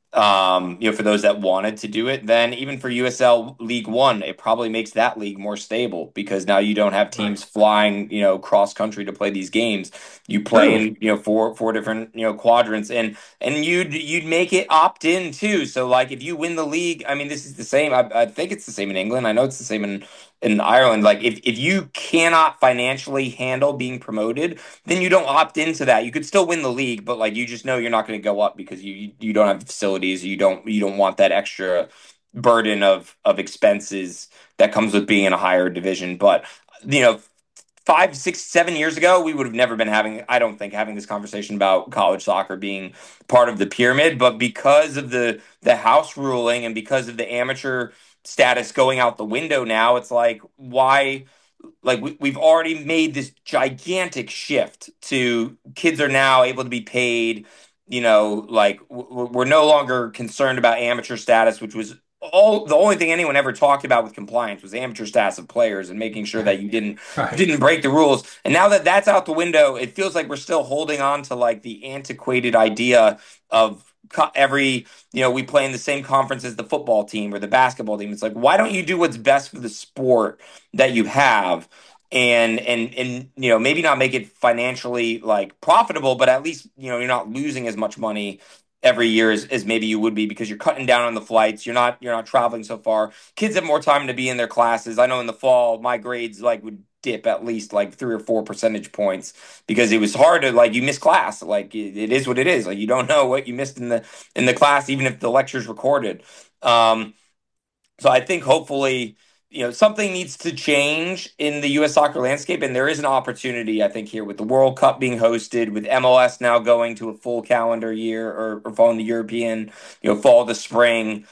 Speaker 3: um, you know, for those that wanted to do it, then even for U S L League One, it probably makes that league more stable because now you don't have
Speaker 2: Right.
Speaker 3: teams flying, you know, cross country to play these games. You play
Speaker 2: True.
Speaker 3: in, you know, four four different, you know, quadrants, and and you'd you'd make it opt in too. So like if you win the league, I mean, this is the same. I, I think it's the same in England. I know it's the same in in Ireland. Like if if you cannot financially handle being promoted, then you don't opt into that. You could still win the league, but like you just know you're not going to go up because you you don't have the facilities. You don't you don't want that extra burden of of expenses that comes with being in a higher division. But you know, five, six, seven years ago, we would have never been having, I don't think, having this conversation about college soccer being part of the pyramid. But because of the the House ruling and because of the amateur status going out the window now, it's like why like we, we've already made this gigantic shift to kids are now able to be paid, you know, like w- we're no longer concerned about amateur status, which was all the only thing anyone ever talked about with compliance was amateur status of players and making sure that you didn't
Speaker 2: Right.
Speaker 3: didn't break the rules. And now that that's out the window, it feels like we're still holding on to like the antiquated idea of co- every, you know, we play in the same conference as the football team or the basketball team. It's like, why don't you do what's best for the sport that you have? And and and you know, maybe not make it financially like profitable, but at least, you know, you're not losing as much money every year as, as maybe you would be because you're cutting down on the flights. You're not you're not traveling so far. Kids have more time to be in their classes. I know in the fall my grades like would dip at least like three or four percentage points because it was hard to like you miss class. Like it, it is what it is. Like you don't know what you missed in the in the class, even if the lecture's recorded. Um, so I think hopefully, you know, something needs to change in the U S soccer landscape, and there is an opportunity, I think, here with the World Cup being hosted, with M L S now going to a full calendar year or, or following the European, you know, fall to spring.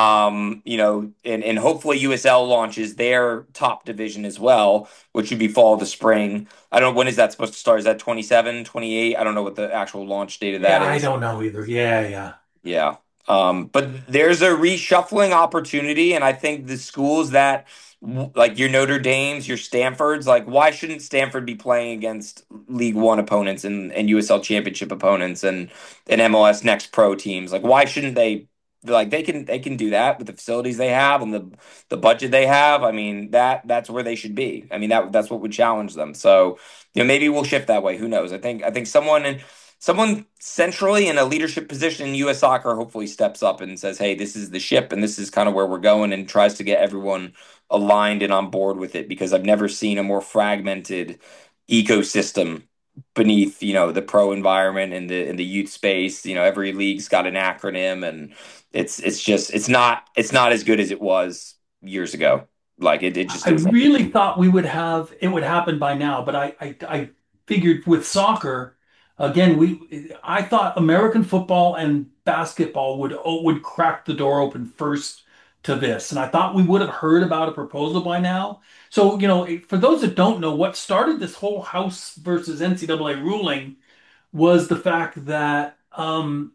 Speaker 3: Um, you know, and, and hopefully U S L launches their top division as well, which would be fall to spring. I don't know when is that supposed to start? Is that twenty seven, twenty eight? I don't know what the actual launch date of that
Speaker 2: Yeah, I
Speaker 3: is.
Speaker 2: don't know either. Yeah, yeah.
Speaker 3: Yeah. Um, but there's a reshuffling opportunity, and I think the schools that w- like your Notre Dames, your Stanfords, like why shouldn't Stanford be playing against League One opponents and, and U S L Championship opponents and and M L S Next Pro teams? Like why shouldn't they like they can they can do that with the facilities they have and the the budget they have. I mean that that's where they should be. I mean that that's what would challenge them. So you know maybe we'll shift that way. Who knows? I think I think someone in someone centrally in a leadership position in U S soccer hopefully steps up and says, "Hey, this is the ship, and this is kind of where we're going," and tries to get everyone aligned and on board with it. Because I've never seen a more fragmented ecosystem beneath, you know, the pro environment and the in the youth space. You know, every league's got an acronym, and it's it's just it's not it's not as good as it was years ago. Like it, it just
Speaker 2: I
Speaker 3: feels like it.
Speaker 2: really thought we would have it would happen by now, but I, I I figured with soccer, again, we I thought American football and basketball would oh, would crack the door open first to this, and I thought we would have heard about a proposal by now. So, you know, for those that don't know, what started this whole House versus N C double A ruling was the fact that um,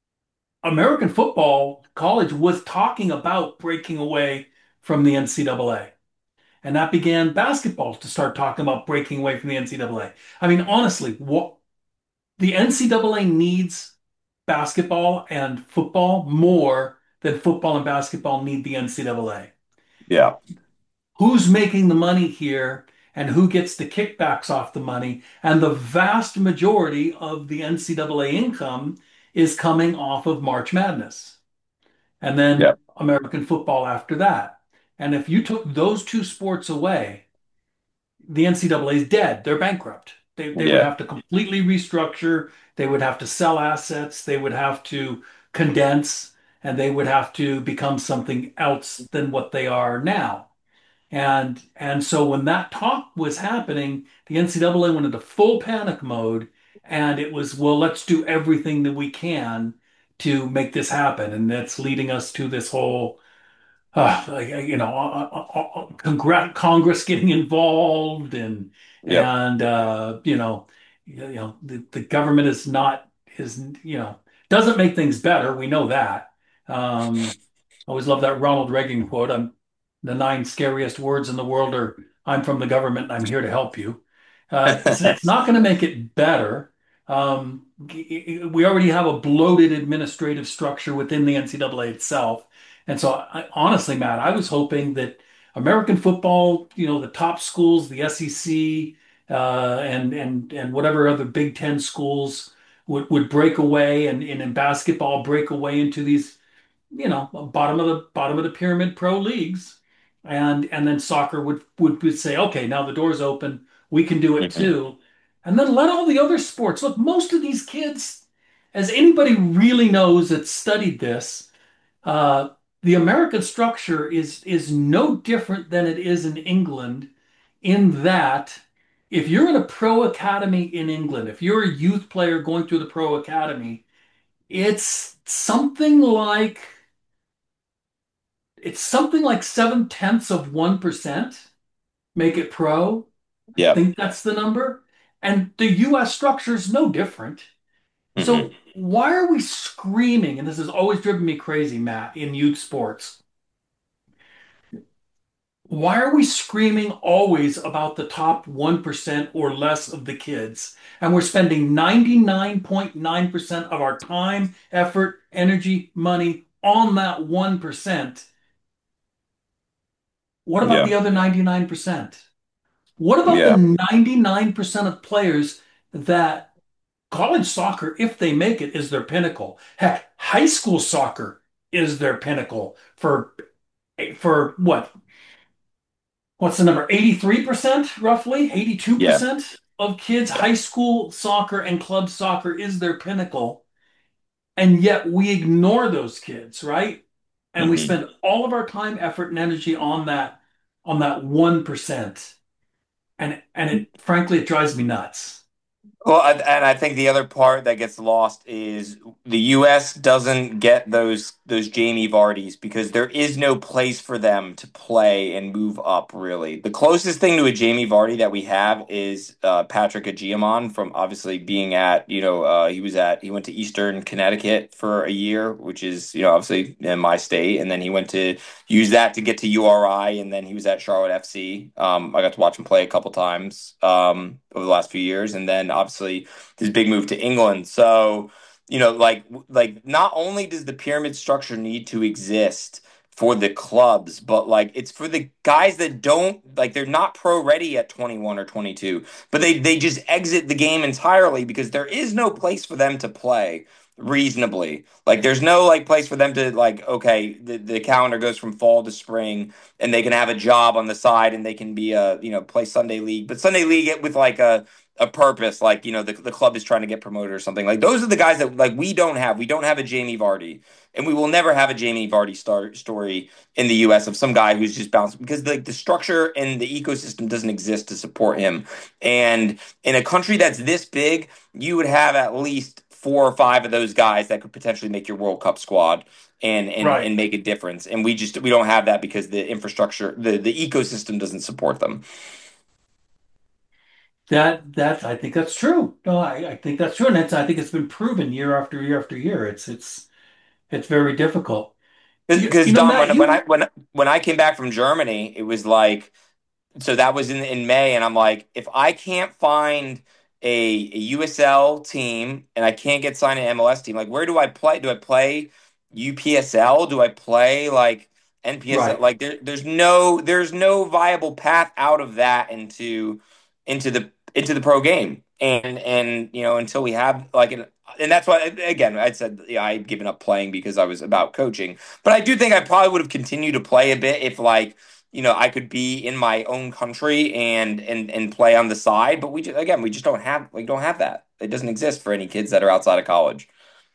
Speaker 2: American football college was talking about breaking away from the N C double A. And that began basketball to start talking about breaking away from the N C double A. I mean, honestly, what the N C double A needs basketball and football more than football and basketball need the N C double A.
Speaker 3: Yeah.
Speaker 2: Who's making the money here and who gets the kickbacks off the money? And the vast majority of the N C double A income is coming off of March Madness and
Speaker 3: Yeah.
Speaker 2: then American football after that. And if you took those two sports away, the N C double A is dead. They're bankrupt. They they would
Speaker 3: Yeah.
Speaker 2: have to completely restructure. They would have to sell assets. They would have to condense, and they would have to become something else than what they are now. And and so when that talk was happening, the N C double A went into full panic mode, and it was, well, let's do everything that we can to make this happen. And that's leading us to this whole uh, like, you know, uh, uh, uh, Congre Congress getting involved and
Speaker 3: Yep.
Speaker 2: and uh, you know, you know, the, the government is not is you know doesn't make things better. We know that. Um, I always love that Ronald Reagan quote. I'm the nine scariest words in the world are "I'm from the government and I'm here to help you." Uh, it's it's not going to make it better. Um, we already have a bloated administrative structure within the N C double A itself. And so, I, honestly, Matt, I was hoping that American football, you know, the top schools, the S E C, uh, and and and whatever other Big Ten schools would would break away, and, and in basketball break away into these, you know, bottom of the bottom of the pyramid pro leagues, and and then soccer would would, would say, okay, now the door's open, we can do it
Speaker 3: Mhm.
Speaker 2: too, and then let all the other sports look. Most of these kids, as anybody really knows that studied this. Uh, the American structure is is no different than it is in England, in that if you're in a pro academy in England, if you're a youth player going through the pro academy, it's something like it's something like seven tenths of one percent make it pro. I
Speaker 3: Yep.
Speaker 2: think that's the number. And the U S structure is no different.
Speaker 3: Hmm.
Speaker 2: So why are we screaming? And this has always driven me crazy, Matt, in youth sports. Why are we screaming always about the top one percent or less of the kids? And we're spending ninety-nine point nine percent of our time, effort, energy, money on that one percent. What about
Speaker 3: Yeah.
Speaker 2: the other ninety-nine percent? What about the
Speaker 3: Yeah.
Speaker 2: ninety-nine percent of players that college soccer, if they make it, is their pinnacle? Heck, high school soccer is their pinnacle for for what? What's the number? eighty-three percent, roughly
Speaker 3: Yeah.
Speaker 2: eighty-two percent of kids,
Speaker 3: Yeah.
Speaker 2: high school soccer and club soccer is their pinnacle. And yet we ignore those kids, right? And we
Speaker 3: Hmm.
Speaker 2: spend all of our time, effort, and energy on that on that one percent. And and it frankly it drives me nuts.
Speaker 3: Well, I- and I think the other part that gets lost is the U S doesn't get those those Jamie Vardys because there is no place for them to play and move up. Really, the closest thing to a Jamie Vardy that we have is uh, Patrick Agiamon from obviously being at you know uh, he was at he went to Eastern Connecticut for a year, which is you know obviously in my state, and then he went to use that to get to U R I, and then he was at Charlotte F C. Um, I got to watch him play a couple times um, over the last few years, and then obviously his big move to England. So, you know, like like not only does the pyramid structure need to exist for the clubs, but like it's for the guys that don't like they're not pro ready at twenty-one or twenty-two, but they they just exit the game entirely because there is no place for them to play reasonably. Like there's no like place for them to like okay, the, the calendar goes from fall to spring and they can have a job on the side and they can be a, you know, play Sunday league, but Sunday league with like a a purpose, like, you know, the, the club is trying to get promoted or something. Like those are the guys that like we don't have. We don't have a Jamie Vardy, and we will never have a Jamie Vardy star story in the U S of some guy who's just bouncing because like the structure and the ecosystem doesn't exist to support him. And in a country that's this big, you would have at least four or five of those guys that could potentially make your World Cup squad and and
Speaker 2: Right.
Speaker 3: and make a difference. And we just we don't have that because the infrastructure, the the ecosystem doesn't support them.
Speaker 2: That that I think that's true. No, I, I think that's true, and it's I think it's been proven year after year after year. It's it's it's very difficult. You,
Speaker 3: Because
Speaker 2: you know,
Speaker 3: Dom,
Speaker 2: Matt,
Speaker 3: when when I
Speaker 2: you
Speaker 3: when when I came back from Germany, it was like so that was in in May, and I'm like, if I can't find a, a U S L team and I can't get signed an M L S team, like where do I play? Do I play U P S L? Do I play like N P S L?
Speaker 2: right.
Speaker 3: Like there, there's no there's no viable path out of that into into the into the pro game, and and you know until we have like an and that's why again I said yeah, I'd given up playing because I was about coaching, but I do think I probably would have continued to play a bit if like you know, I could be in my own country and and and play on the side, but we just again we just don't have we don't have that. It doesn't exist for any kids that are outside of college.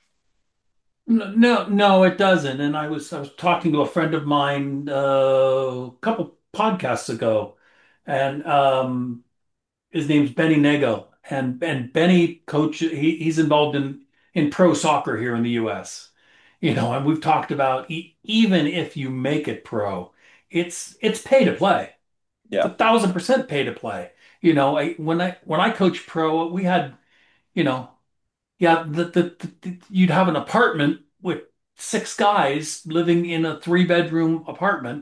Speaker 2: No, no, no, it doesn't. And I was I was talking to a friend of mine uh, a couple podcasts ago, and um, his name's Benny Nego, and and Benny coach he, he's involved in in pro soccer here in the U S. You know, and we've talked about e even if you make it pro, it's it's pay to play. It's a
Speaker 3: Yeah.
Speaker 2: thousand percent pay to play. You know, I when I when I coached pro, we had you know yeah the, the, the, the you'd have an apartment with six guys living in a three bedroom apartment.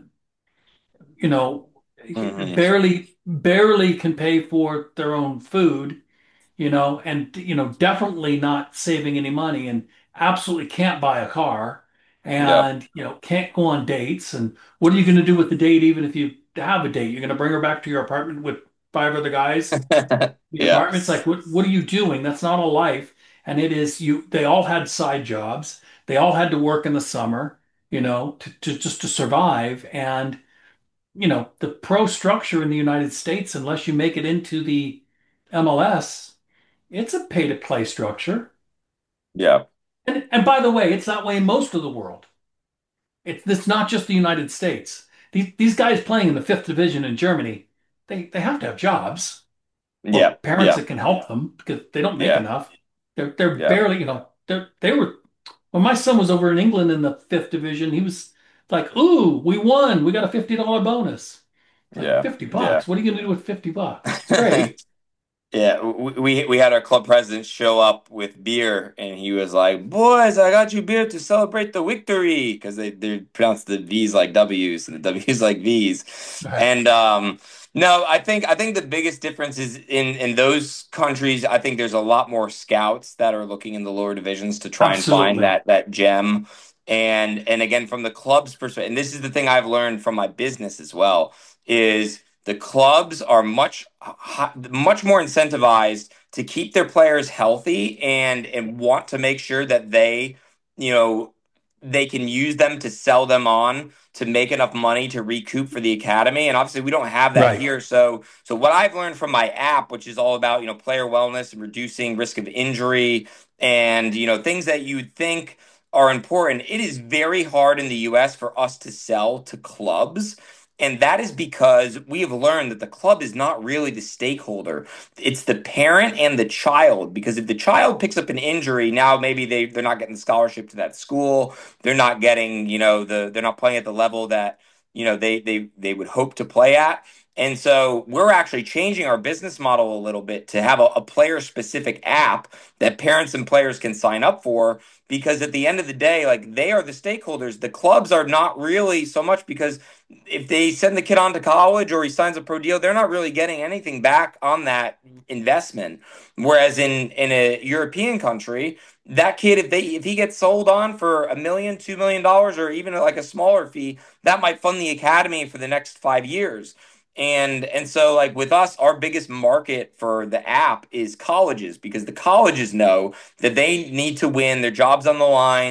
Speaker 2: You know,
Speaker 3: Hmm.
Speaker 2: barely barely can pay for their own food, you know, and you know, definitely not saving any money and absolutely can't buy a car
Speaker 3: Yeah.
Speaker 2: and you know, can't go on dates. And what are you going to do with the date even if you have a date? You're going to bring her back to your apartment with five other guys? The
Speaker 3: Yeah.
Speaker 2: apartment's like, what what are you doing? That's not a life. And it is you they all had side jobs. They all had to work in the summer, you know, to, to just to survive. And you know, the pro structure in the United States, unless you make it into the M L S, it's a pay to play structure.
Speaker 3: Yeah.
Speaker 2: And, and by the way, it's that way in most of the world. It's, it's not just the United States. These, these guys playing in the fifth division in Germany, they, they have to have jobs or
Speaker 3: Yeah.
Speaker 2: parents
Speaker 3: Yeah.
Speaker 2: that can help them because they don't make
Speaker 3: Yeah.
Speaker 2: enough. They're, they're
Speaker 3: Yeah.
Speaker 2: barely, you know, they're, they were, when my son was over in England in the fifth division, he was like, ooh, we won. We got a fifty dollar bonus. It's like
Speaker 3: Yeah.
Speaker 2: fifty
Speaker 3: Yeah.
Speaker 2: bucks. What are you going to do with fifty bucks? It's great.
Speaker 3: Yeah, we, we we had our club president show up with beer, and he was like, "Boys, I got you beer to celebrate the victory," because they they pronounce the V's like W's and the W's like V's.
Speaker 2: Right.
Speaker 3: And um, no, I think I think the biggest difference is in in those countries. I think there's a lot more scouts that are looking in the lower divisions to try and find
Speaker 2: Absolutely.
Speaker 3: that that gem. And and again, from the club's perspective, and this is the thing I've learned from my business as well, is the clubs are much much more incentivized to keep their players healthy and and want to make sure that they, you know, they can use them to sell them on to make enough money to recoup for the academy. And obviously we don't have that
Speaker 2: Right.
Speaker 3: here. So so what I've learned from my app, which is all about, you know, player wellness and reducing risk of injury and, you know, things that you would think are important, it is very hard in the U S for us to sell to clubs. And that is because we have learned that the club is not really the stakeholder. It's the parent and the child. Because if the child picks up an injury, now maybe they, they're not getting the scholarship to that school. They're not getting, you know, the they're not playing at the level that, you know, they they they would hope to play at. And so we're actually changing our business model a little bit to have a, a player specific app that parents and players can sign up for, because at the end of the day, like they are the stakeholders. The clubs are not really so much, because if they send the kid on to college or he signs a pro deal, they're not really getting anything back on that investment. Whereas in in a European country, that kid, if they if he gets sold on for a million, two million dollars, or even like a smaller fee, that might fund the academy for the next five years. And and so like with us, our biggest market for the app is colleges, because the colleges know that they need to win, their jobs on the line,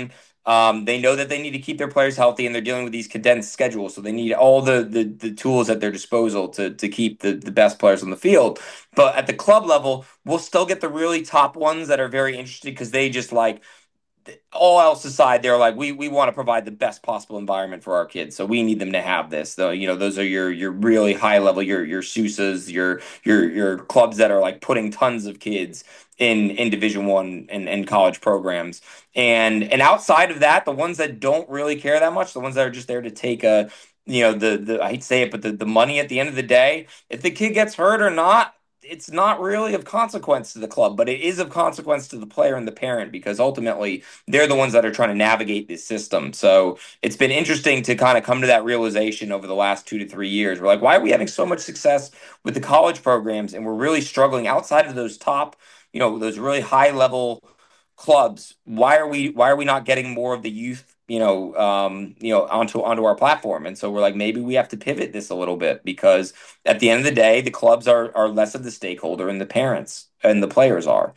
Speaker 3: Um, they know that they need to keep their players healthy, and they're dealing with these condensed schedules, so they need all the the, the tools at their disposal to to keep the, the best players on the field. But at the club level, we'll still get the really top ones that are very interested because they just like all else aside, they're like, we we want to provide the best possible environment for our kids, so we need them to have this. Though, you know, those are your your really high level, your your Sousas, your your your clubs that are like putting tons of kids in in Division One and, and college programs. And and outside of that, the ones that don't really care that much, the ones that are just there to take a, you know, the the I hate to say it, but the, the money at the end of the day, if the kid gets hurt or not, it's not really of consequence to the club, but it is of consequence to the player and the parent, because ultimately they're the ones that are trying to navigate this system. So it's been interesting to kind of come to that realization over the last two to three years. We're like, why are we having so much success with the college programs, and we're really struggling outside of those top, you know, those really high level clubs? Why are we why are we not getting more of the youth, you know, um, you know, onto onto our platform? And so we're like, maybe we have to pivot this a little bit, because at the end of the day, the clubs are are less of the stakeholder, and the parents and the players are.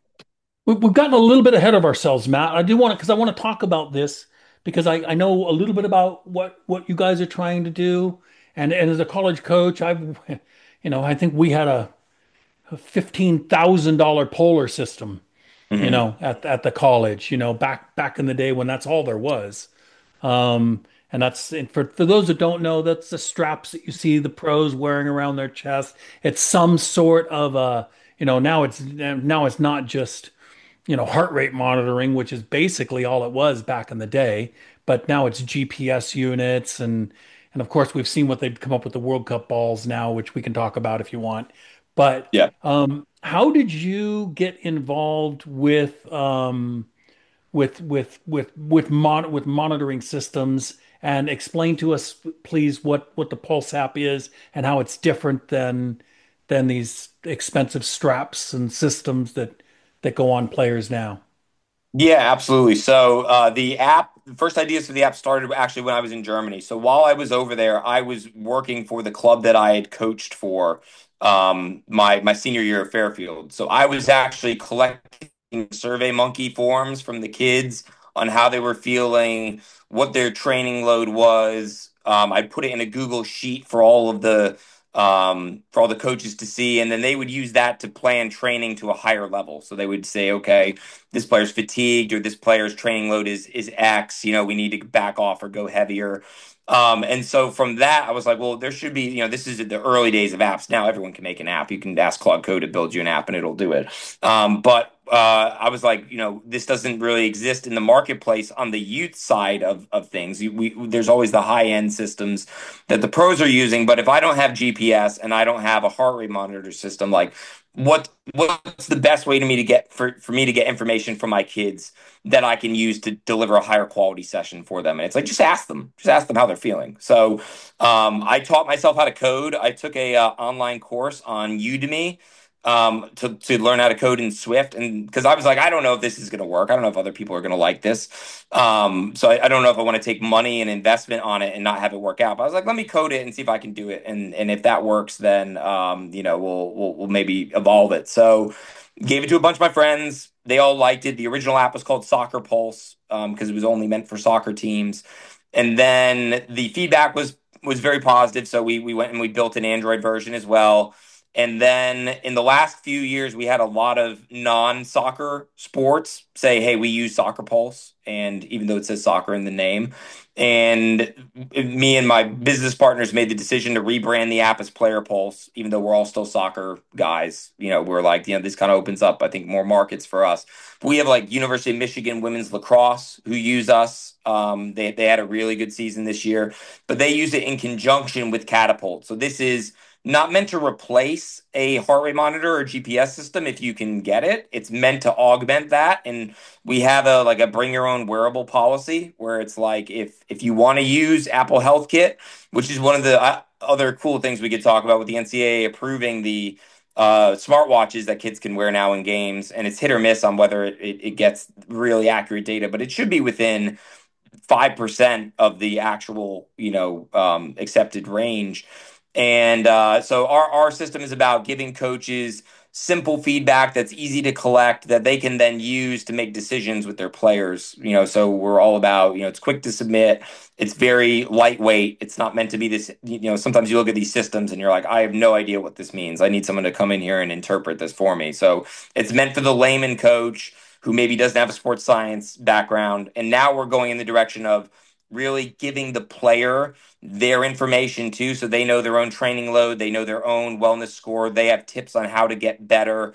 Speaker 2: We- We've gotten a little bit ahead of ourselves, Matt. I do want to, because I want to talk about this because I, I know a little bit about what what you guys are trying to do. And and as a college coach, I've, you know, I think we had a, a fifteen thousand dollar Polar system, you
Speaker 3: Hmm.
Speaker 2: know, at at the college, you know, back back in the day when that's all there was. Um, and that's and for for those that don't know, that's the straps that you see the pros wearing around their chest. It's some sort of a, you know, now it's now it's not just, you know, heart rate monitoring, which is basically all it was back in the day. But now it's G P S units, and and of course we've seen what they've come up with the World Cup balls now, which we can talk about if you want. But
Speaker 3: Yeah.
Speaker 2: um, how did you get involved with um, with with with with mon with monitoring systems? And explain to us, please, what what the Pulse app is and how it's different than than these expensive straps and systems that that go on players now.
Speaker 3: Yeah, absolutely. So uh, the app, the first ideas for the app started actually when I was in Germany. So while I was over there, I was working for the club that I had coached for um, my my senior year at Fairfield. So I was actually collecting Survey Monkey forms from the kids on how they were feeling, what their training load was. Um, I put it in a Google sheet for all of the um, for all the coaches to see, and then they would use that to plan training to a higher level. So they would say, okay, this player's fatigued, or this player's training load is is X, you know, we need to back off or go heavier. Um, and so from that, I was like, well, there should be, you know, this is the early days of apps. Now everyone can make an app. You can ask Claude Code to build you an app and it'll do it. Um, but uh, I was like, you know, this doesn't really exist in the marketplace on the youth side of, of things. You, we, there's always the high end systems that the pros are using. But if I don't have G P S and I don't have a heart rate monitor system, like what what's the best way to me to get for, for me to get information from my kids that I can use to deliver a higher quality session for them? And it's like, just ask them, just ask them how they're feeling. So um, I taught myself how to code. I took a uh, online course on Udemy um, to, to learn how to code in Swift. And because I was like, I don't know if this is going to work. I don't know if other people are going to like this. Um, so I, I don't know if I want to take money and investment on it and not have it work out. But I was like, let me code it and see if I can do it. And and if that works, then um, you know, we'll, we'll we'll maybe evolve it. So gave it to a bunch of my friends. They all liked it. The original app was called Soccer Pulse um, because it was only meant for soccer teams. And then the feedback was was very positive. So we we went and we built an Android version as well. And then in the last few years, we had a lot of non-soccer sports say, "Hey, we use Soccer Pulse," and even though it says soccer in the name, and me and my business partners made the decision to rebrand the app as Player Pulse, even though we're all still soccer guys. You know, we're like, you know, this kind of opens up, I think, more markets for us. But we have like University of Michigan women's lacrosse who use us. Um, they they had a really good season this year, but they use it in conjunction with Catapult. So this is not meant to replace a heart rate monitor or G P S system if you can get it. It's meant to augment that. And we have a like a bring your own wearable policy where it's like if if you want to use Apple Health Kit, which is one of the uh, other cool things we could talk about with the N C A A approving the uh, smartwatches that kids can wear now in games, and it's hit or miss on whether it, it, it gets really accurate data, but it should be within five percent of the actual, you know, um, accepted range. And uh, so our, our system is about giving coaches simple feedback that's easy to collect that they can then use to make decisions with their players. You know, so we're all about, you know, it's quick to submit. It's very lightweight. It's not meant to be this, you know, sometimes you look at these systems and you're like, I have no idea what this means. I need someone to come in here and interpret this for me. So it's meant for the layman coach who maybe doesn't have a sports science background. And now we're going in the direction of really giving the player their information too, so they know their own training load, they know their own wellness score, they have tips on how to get better,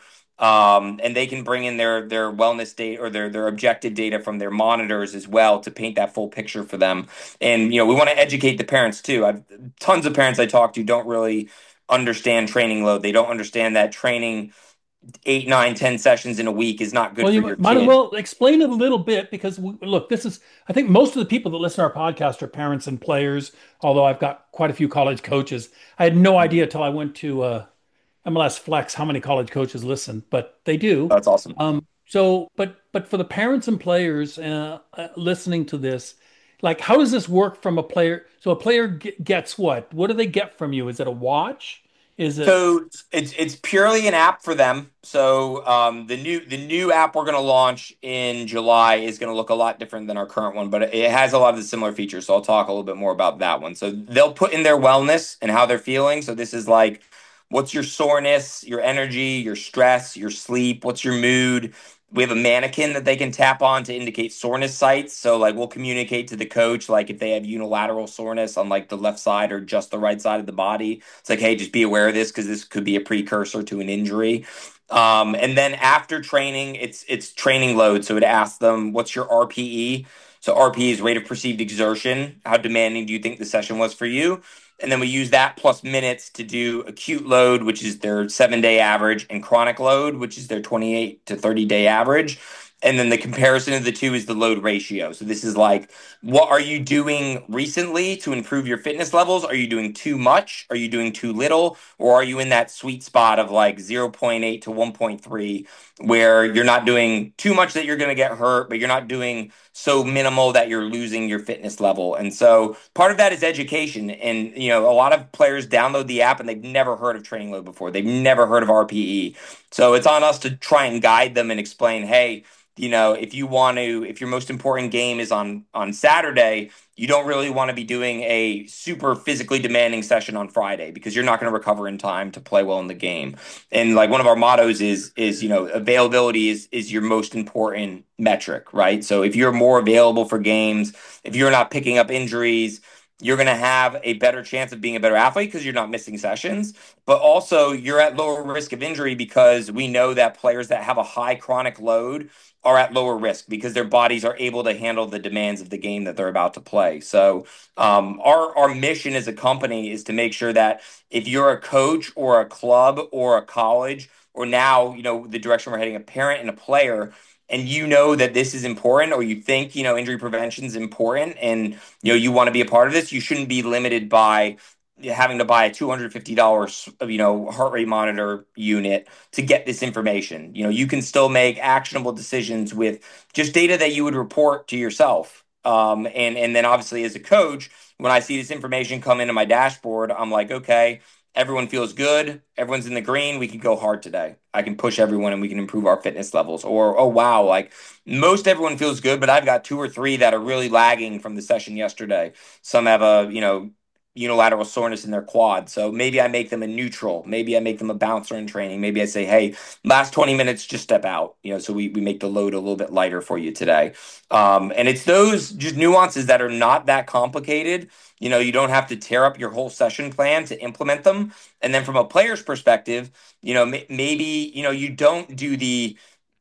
Speaker 3: um, and they can bring in their their wellness data or their their objective data from their monitors as well to paint that full picture for them. And you know, we want to educate the parents too. I've tons of parents I talk to don't really understand training load. They don't understand that training eight, nine, ten sessions in a week is not good
Speaker 2: Well,
Speaker 3: for
Speaker 2: you
Speaker 3: your
Speaker 2: might as
Speaker 3: kid.
Speaker 2: well explain it a little bit because we, look, this is, I think most of the people that listen to our podcast are parents and players, although I've got quite a few college coaches. I had no idea till I went to uh, M L S Flex how many college coaches listen, but they do.
Speaker 3: That's awesome.
Speaker 2: Um, so, but but for the parents and players uh, uh, listening to this, like, how does this work from a player? So a player g gets what? What do they get from you? Is it a watch? Is it?
Speaker 3: So it's it's purely an app for them. So um, the new the new app we're going to launch in July is going to look a lot different than our current one, but it has a lot of the similar features. So I'll talk a little bit more about that one. So they'll put in their wellness and how they're feeling. So this is like, what's your soreness, your energy, your stress, your sleep, what's your mood? We have a mannequin that they can tap on to indicate soreness sites. So like we'll communicate to the coach, like if they have unilateral soreness on like the left side or just the right side of the body, it's like, hey, just be aware of this because this could be a precursor to an injury. Um, and then after training, it's it's training load. So it asks them, what's your R P E? So R P E is rate of perceived exertion. How demanding do you think the session was for you? And then we use that plus minutes to do acute load, which is their seven day average, and chronic load, which is their twenty-eight to thirty day average. And then the comparison of the two is the load ratio. So this is like, what are you doing recently to improve your fitness levels? Are you doing too much? Are you doing too little? Or are you in that sweet spot of like zero point eight to one point three where you're not doing too much that you're going to get hurt, but you're not doing so minimal that you're losing your fitness level? And so part of that is education. And, you know, a lot of players download the app and they've never heard of training load before. They've never heard of R P E. So it's on us to try and guide them and explain, hey, you know, if you want to, if your most important game is on on Saturday, you don't really want to be doing a super physically demanding session on Friday because you're not going to recover in time to play well in the game. And like one of our mottos is is, you know, availability is is your most important metric, right? So if you're more available for games, if you're not picking up injuries, you're going to have a better chance of being a better athlete because you're not missing sessions, but also you're at lower risk of injury because we know that players that have a high chronic load are at lower risk because their bodies are able to handle the demands of the game that they're about to play. So um, our our mission as a company is to make sure that if you're a coach or a club or a college, or now, you know, the direction we're heading, a parent and a player, and you know that this is important, or you think, you know, injury prevention is important, and you know you want to be a part of this, you shouldn't be limited by having to buy a two hundred fifty dollars, you know, heart rate monitor unit to get this information. You know, you can still make actionable decisions with just data that you would report to yourself. Um, and, and then obviously as a coach, when I see this information come into my dashboard, I'm like, okay, everyone feels good. Everyone's in the green. We can go hard today. I can push everyone and we can improve our fitness levels. Or, oh, wow, like most everyone feels good, but I've got two or three that are really lagging from the session yesterday. Some have a, you know, unilateral soreness in their quad. So maybe I make them a neutral. Maybe I make them a bouncer in training. Maybe I say, hey, last twenty minutes, just step out. You know, so we, we make the load a little bit lighter for you today. Um, and it's those just nuances that are not that complicated. You know, you don't have to tear up your whole session plan to implement them. And then from a player's perspective, you know, m- maybe, you know, you don't do the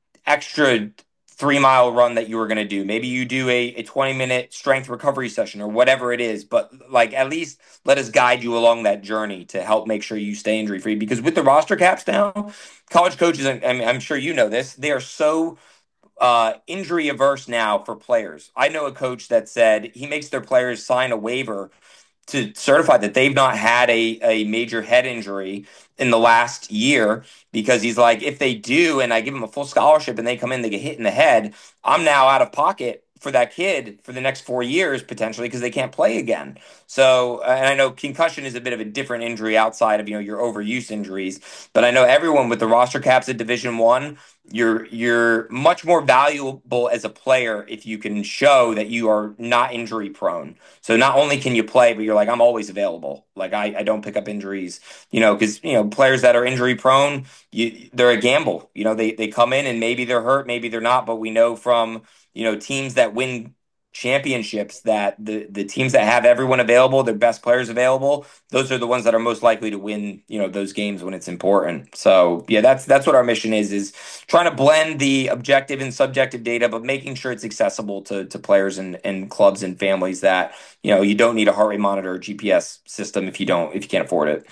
Speaker 3: extra three mile run that you were going to do. Maybe you do a, a twenty minute strength recovery session or whatever it is, but like at least let us guide you along that journey to help make sure you stay injury free. Because with the roster caps now, college coaches, I mean, I'm sure you know this, they are so uh, injury averse now for players. I know a coach that said he makes their players sign a waiver to certify that they've not had a, a major head injury in the last year, because he's like, if they do and I give them a full scholarship and they come in, they get hit in the head, I'm now out of pocket for that kid for the next four years potentially because they can't play again. So, and I know concussion is a bit of a different injury outside of, you know, your overuse injuries, but I know everyone with the roster caps at Division One, you're you're much more valuable as a player if you can show that you are not injury prone. So not only can you play, but you're like, I'm always available. Like I, I don't pick up injuries, you know, because, you know, players that are injury prone, you, they're a gamble. You know, they, they come in and maybe they're hurt, maybe they're not, but we know from, you know, teams that win championships that the the teams that have everyone available, their best players available, those are the ones that are most likely to win, you know, those games when it's important. So yeah, that's that's what our mission is is trying to blend the objective and subjective data, but making sure it's accessible to to players and, and clubs and families that, you know, you don't need a heart rate monitor or G P S system if you don't if you can't afford it.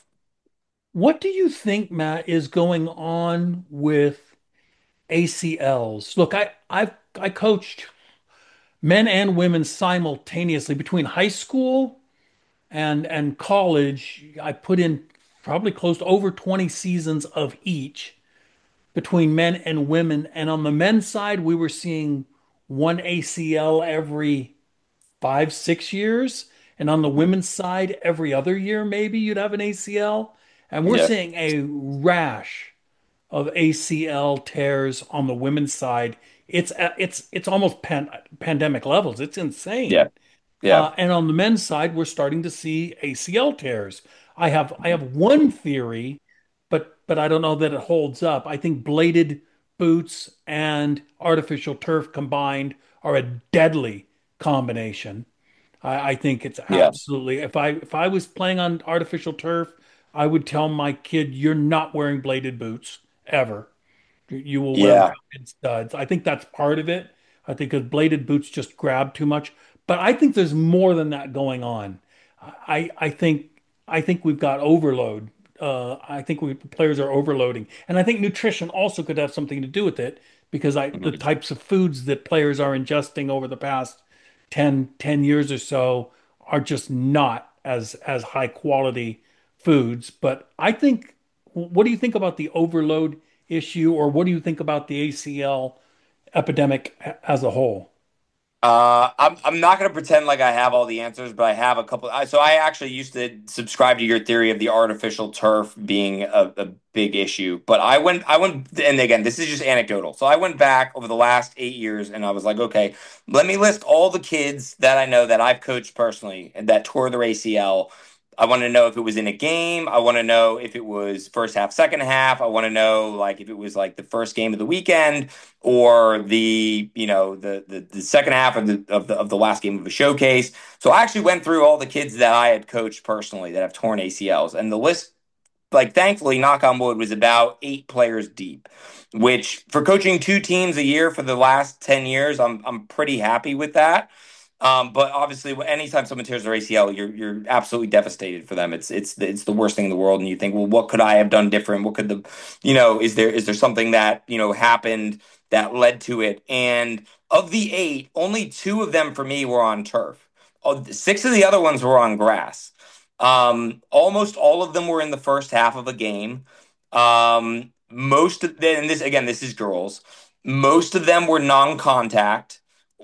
Speaker 2: What do you think, Matt, is going on with A C Ls? Look, I I've I coached men and women simultaneously between high school and and college. I put in probably close to over twenty seasons of each between men and women. And on the men's side, we were seeing one A C L every five, six years. And on the women's side, every other year, maybe you'd have an A C L. And we're
Speaker 3: Yeah.
Speaker 2: seeing a rash of A C L tears on the women's side. It's it's it's almost pan, pandemic levels. It's
Speaker 3: Yeah.
Speaker 2: insane.
Speaker 3: Yeah.
Speaker 2: Uh, and on the men's side, we're starting to see A C L tears. I have I have one theory, but but I don't know that it holds up. I think bladed boots and artificial turf combined are a deadly combination. I, I think it's
Speaker 3: Yeah.
Speaker 2: absolutely. If I if I was playing on artificial turf, I would tell my kid, "You're not wearing bladed boots ever. You will wear
Speaker 3: Yeah.
Speaker 2: rounded studs." I think that's part of it. I think because bladed boots just grab too much. But I think there's more than that going on. I I think I think we've got overload. Uh, I think we players are overloading, and I think nutrition also could have something to do with it because I the
Speaker 3: Mhm.
Speaker 2: types of foods that players are ingesting over the past ten ten years or so are just not as as high quality foods. But I think, what do you think about the overload issue, or what do you think about the A C L epidemic as a whole?
Speaker 3: Uh, I'm I'm not gonna pretend like I have all the answers, but I have a couple. I, so I actually used to subscribe to your theory of the artificial turf being a, a big issue. But I went, I went, and again, this is just anecdotal. So I went back over the last eight years, and I was like, okay, let me list all the kids that I know that I've coached personally and that tore their A C L. I want to know if it was in a game. I want to know if it was first half, second half. I want to know like if it was like the first game of the weekend or the you know the the, the second half of the, of the of the last game of a showcase. So I actually went through all the kids that I had coached personally that have torn A C Ls, and the list, like thankfully, knock on wood, was about eight players deep. Which for coaching two teams a year for the last ten years, I'm I'm pretty happy with that. Um, but obviously, anytime someone tears their A C L, you're you're absolutely devastated for them. It's it's the, it's the worst thing in the world, and you think, well, what could I have done different? What could the, you know, is there is there something that you know happened that led to it? And of the eight, only two of them for me were on turf. Oh, six of the other ones were on grass. Um, almost all of them were in the first half of a game. Um, most of and this again, this is girls. Most of them were non-contact.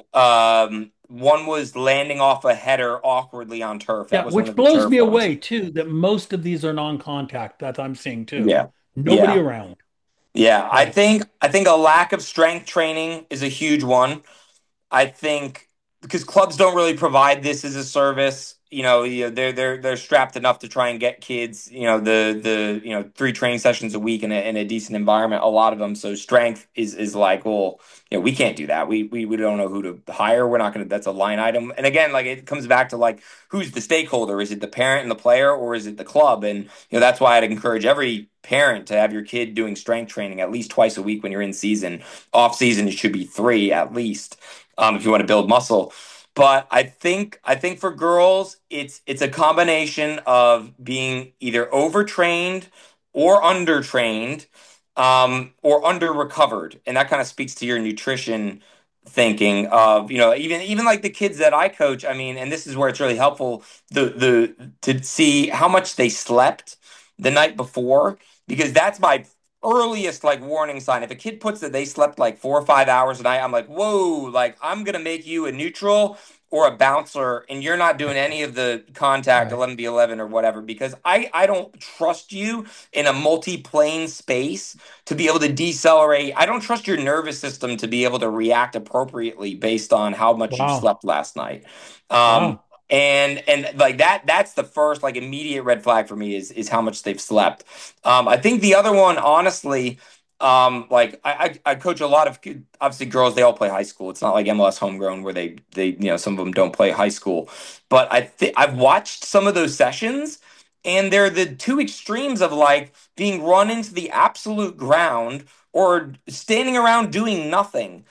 Speaker 3: Um, one was landing off a header awkwardly on turf. That
Speaker 2: Yeah,
Speaker 3: was one
Speaker 2: which
Speaker 3: of the
Speaker 2: blows
Speaker 3: turf
Speaker 2: me
Speaker 3: ones.
Speaker 2: away too, that most of these are non-contact that I'm seeing too.
Speaker 3: Yeah.
Speaker 2: Nobody
Speaker 3: Yeah.
Speaker 2: around.
Speaker 3: Yeah. I
Speaker 2: Right.
Speaker 3: think I think a lack of strength training is a huge one. I think because clubs don't really provide this as a service, you know, you know, they're they're they're strapped enough to try and get kids, you know, the the you know three training sessions a week in a in a decent environment. A lot of them, so strength is is like, well, you know, we can't do that. We we we don't know who to hire. We're not gonna. That's a line item. And again, like it comes back to like who's the stakeholder? Is it the parent and the player, or is it the club? And you know, that's why I'd encourage every parent to have your kid doing strength training at least twice a week when you're in season. Off season, it should be three at least um, if you want to build muscle. But I think I think for girls, it's it's a combination of being either overtrained or undertrained, um, or under recovered, and that kind of speaks to your nutrition thinking of you know even even like the kids that I coach. I mean, and this is where it's really helpful the the to see how much they slept the night before because that's my earliest like warning sign. If a kid puts that they slept like four or five hours a night, I'm like, whoa, like I'm gonna make you a neutral or a bouncer, and you're not doing any of the contact
Speaker 2: Right.
Speaker 3: eleven v eleven or whatever because I I don't trust you in a multi-plane space to be able to decelerate. I don't trust your nervous system to be able to react appropriately based on how much you
Speaker 2: Wow.
Speaker 3: slept last night. Um,
Speaker 2: Wow.
Speaker 3: and and like that that's the first like immediate red flag for me is is how much they've slept. Um, I think the other one, honestly, um, like I, I, I coach a lot of kid- obviously girls. They all play high school. It's not like M L S homegrown where they they you know some of them don't play high school. But I think I've watched some of those sessions, and they're the two extremes of like being run into the absolute ground or standing around doing nothing.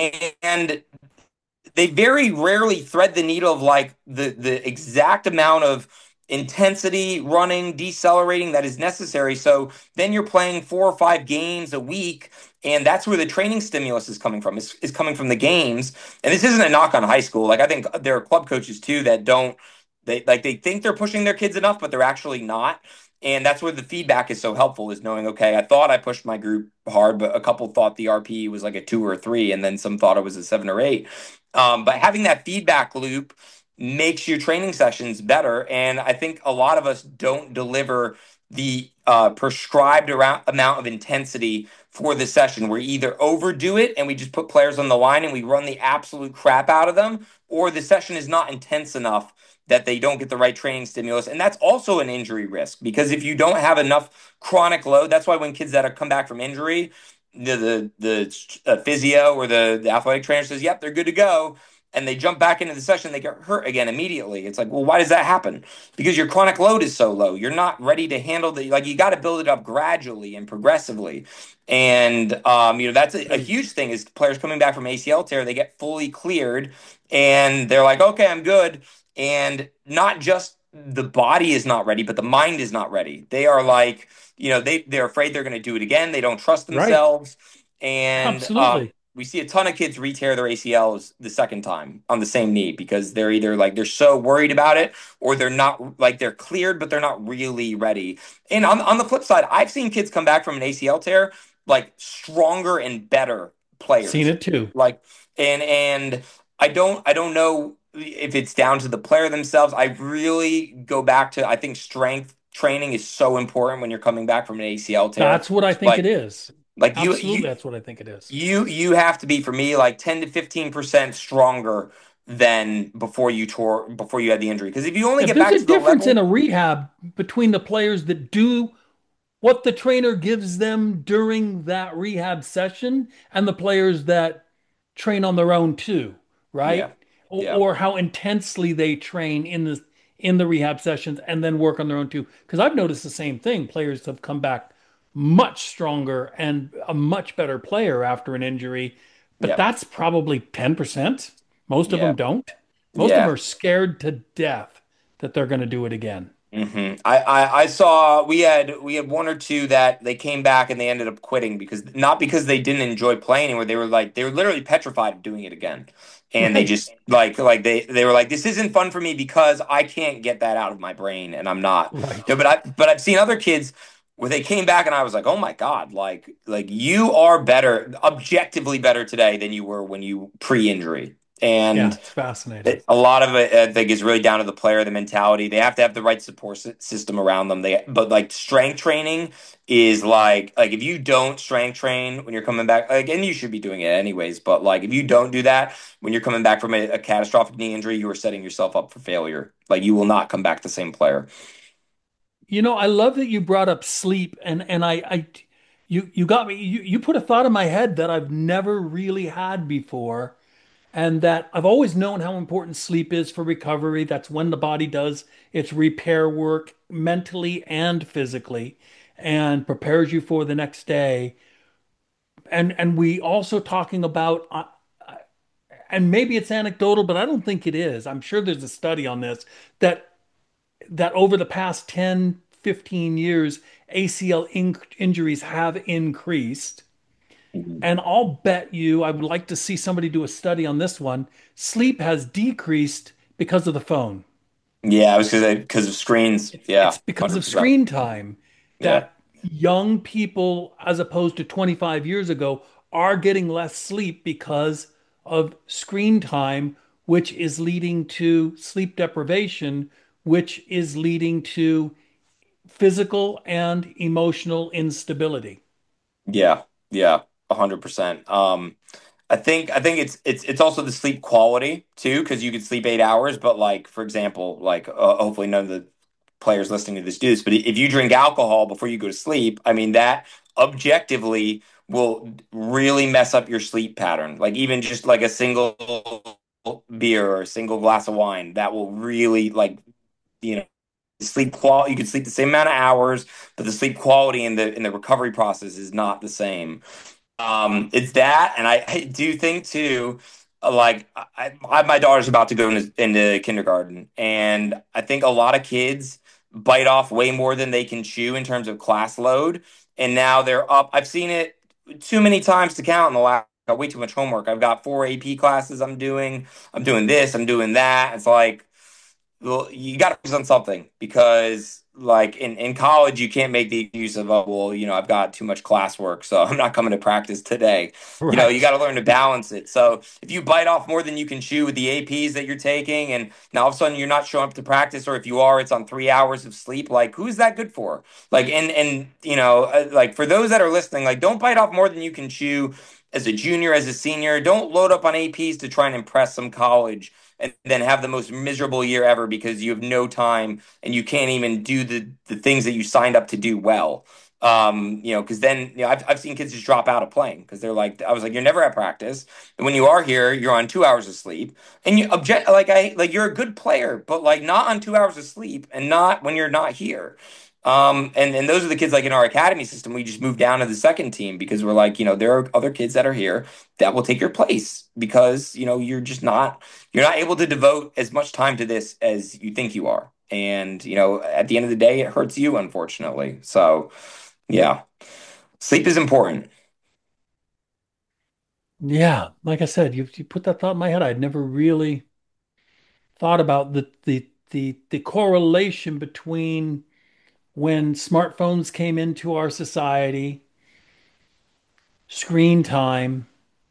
Speaker 3: And they very rarely thread the needle of like the the exact amount of intensity running decelerating that is necessary, so then you're playing four or five games a week, and that's where the training stimulus is coming from is, is coming from the games. And this isn't a knock on high school. Like I think there are club coaches too that don't, they like they think they're pushing their kids enough but they're actually not. And that's where the feedback is so helpful, is knowing, okay, I thought I pushed my group hard, but a couple thought the R P was like a two or a three, and then some thought it was a seven or eight. Um, but having that feedback loop makes your training sessions better. And I think a lot of us don't deliver the uh, prescribed around, amount of intensity for the session. We either overdo it and we just put players on the line and we run the absolute crap out of them, or the session is not intense enough that they don't get the right training stimulus. And that's also an injury risk, because if you don't have enough chronic load, that's why when kids that have come back from injury, the the, the uh, physio or the, the athletic trainer says, yep, they're good to go, and they jump back into the session, they get hurt again immediately. It's like, well, why does that happen? Because your chronic load is so low. You're not ready to handle the, like, you got to build it up gradually and progressively. And, um, you know, that's a, a huge thing is players coming back from A C L tear, they get fully cleared and they're like, okay, I'm good. And not just the body is not ready, but the mind is not ready. They are like, you know, they, they're afraid they're going to do it again. They don't trust
Speaker 2: Right.
Speaker 3: themselves. And, um,
Speaker 2: Absolutely.
Speaker 3: we see a ton of kids re-tear their A C Ls the second time on the same knee because they're either like they're so worried about it, or they're not, like they're cleared but they're not really ready. And on on the flip side, I've seen kids come back from an A C L tear like stronger and better
Speaker 2: Seen
Speaker 3: players.
Speaker 2: it too.
Speaker 3: Like and and I don't I don't know if it's down to the player themselves. I really go back to, I think strength training is so important when you're coming back from an A C L tear.
Speaker 2: That's what I think it
Speaker 3: Like
Speaker 2: is.
Speaker 3: like you
Speaker 2: Absolutely,
Speaker 3: you
Speaker 2: that's what I think it is.
Speaker 3: you you have to be, for me, like ten to fifteen percent stronger than before you tore before you had the injury. Because if you only
Speaker 2: If
Speaker 3: get
Speaker 2: there's
Speaker 3: back
Speaker 2: a
Speaker 3: to the
Speaker 2: difference in
Speaker 3: level,
Speaker 2: a rehab between the players that do what the trainer gives them during that rehab session and the players that train on their own too,
Speaker 3: yeah,
Speaker 2: right? Or,
Speaker 3: yeah,
Speaker 2: or how intensely they train in the in the rehab sessions and then work on their own too. Because I've noticed the same thing. Players have come back much stronger and a much better player after an injury, but
Speaker 3: yeah,
Speaker 2: that's probably ten percent. Most of
Speaker 3: yeah,
Speaker 2: them don't. Most of them
Speaker 3: yeah.
Speaker 2: are scared to death that they're going to do it again.
Speaker 3: hmm I, I I saw we had we had one or two that they came back and they ended up quitting, because not because they didn't enjoy playing anymore. They were like they were literally petrified of doing it again, and they
Speaker 2: Right.
Speaker 3: just like like they they were like, this isn't fun for me because I can't get that out of my brain, and I'm not. No,
Speaker 2: Right.
Speaker 3: but I but I've seen other kids where they came back and I was like, oh my God, like like you are better, objectively better today than you were when you pre-injury.
Speaker 2: Yeah,
Speaker 3: And
Speaker 2: it's fascinating.
Speaker 3: it, a lot of it, I think, is really down to the player, the mentality. They have to have the right support sy- system around them. They, but like strength training is like, like if you don't strength train when you're coming back, like, and you should be doing it anyways. But like, if you don't do that when you're coming back from a, a catastrophic knee injury, you are setting yourself up for failure. Like, you will not come back the same player.
Speaker 2: You know, I love that you brought up sleep and and I I you you got me you you put a thought in my head that I've never really had before, and that I've always known how important sleep is for recovery. That's when the body does its repair work mentally and physically and prepares you for the next day. And and we also talking about uh, and maybe it's anecdotal, but I don't think it is. I'm sure there's a study on this that that over the past ten, fifteen years, A C L in injuries have increased.
Speaker 3: Mhm.
Speaker 2: And I'll bet you, I would like to see somebody do a study on this one. Sleep has decreased because of the phone.
Speaker 3: Yeah, I was because because of screens.
Speaker 2: It's,
Speaker 3: Yeah,
Speaker 2: it's because of
Speaker 3: one hundred percent.
Speaker 2: screen time
Speaker 3: Yeah.
Speaker 2: that young people, as opposed to twenty-five years ago, are getting less sleep because of screen time, which is leading to sleep deprivation, which is leading to physical and emotional instability.
Speaker 3: Yeah, yeah, a hundred percent. Um, I think I think it's it's it's also the sleep quality too, because you could sleep eight hours, but like for example, like uh, hopefully none of the players listening to this do this, but if you drink alcohol before you go to sleep, I mean that objectively will really mess up your sleep pattern. Like even just like a single beer or a single glass of wine, that will really like you know sleep quality. You can sleep the same amount of hours, but the sleep quality in the in the recovery process is not the same. Um, it's that, and I, I do think too, uh, like I, I, my daughter's about to go into, into kindergarten, and I think a lot of kids bite off way more than they can chew in terms of class load, and now they're up. I've seen it too many times to count in the last. Got way too much homework. I've got four A P classes I'm doing. I'm doing this. I'm doing that. It's like well, you got to focus on something because, like in, in college, you can't make the use of, oh, well, you know, I've got too much classwork, so I'm not coming to practice today. You know, you got
Speaker 2: Right.
Speaker 3: to learn to balance it. So if you bite off more than you can chew with the A Ps that you're taking, and now all of a sudden you're not showing up to practice, or if you are, it's on three hours of sleep. Like, who's that good for? Like, and and you know, uh, like for those that are listening, like, don't bite off more than you can chew. As a junior, as a senior, don't load up on A Ps to try and impress some college and then have the most miserable year ever because you have no time and you can't even do the the things that you signed up to do well. Um, you know, because then you know I've I've seen kids just drop out of playing because they're like, I was like, you're never at practice, and when you are here, you're on two hours of sleep, and you object like I like you're a good player, but like not on two hours of sleep, and not when you're not here. Um, and and those are the kids like in our academy system. We just moved down to the second team because we're like, you know, there are other kids that are here that will take your place because you know you're just not you're not able to devote as much time to this as you think you are. And, you know, at the end of the day, it hurts you, unfortunately. So, yeah, sleep is important.
Speaker 2: Yeah, like I said, you you put that thought in my head. I'd never really thought about the the the the correlation between when smartphones came into our society, screen time,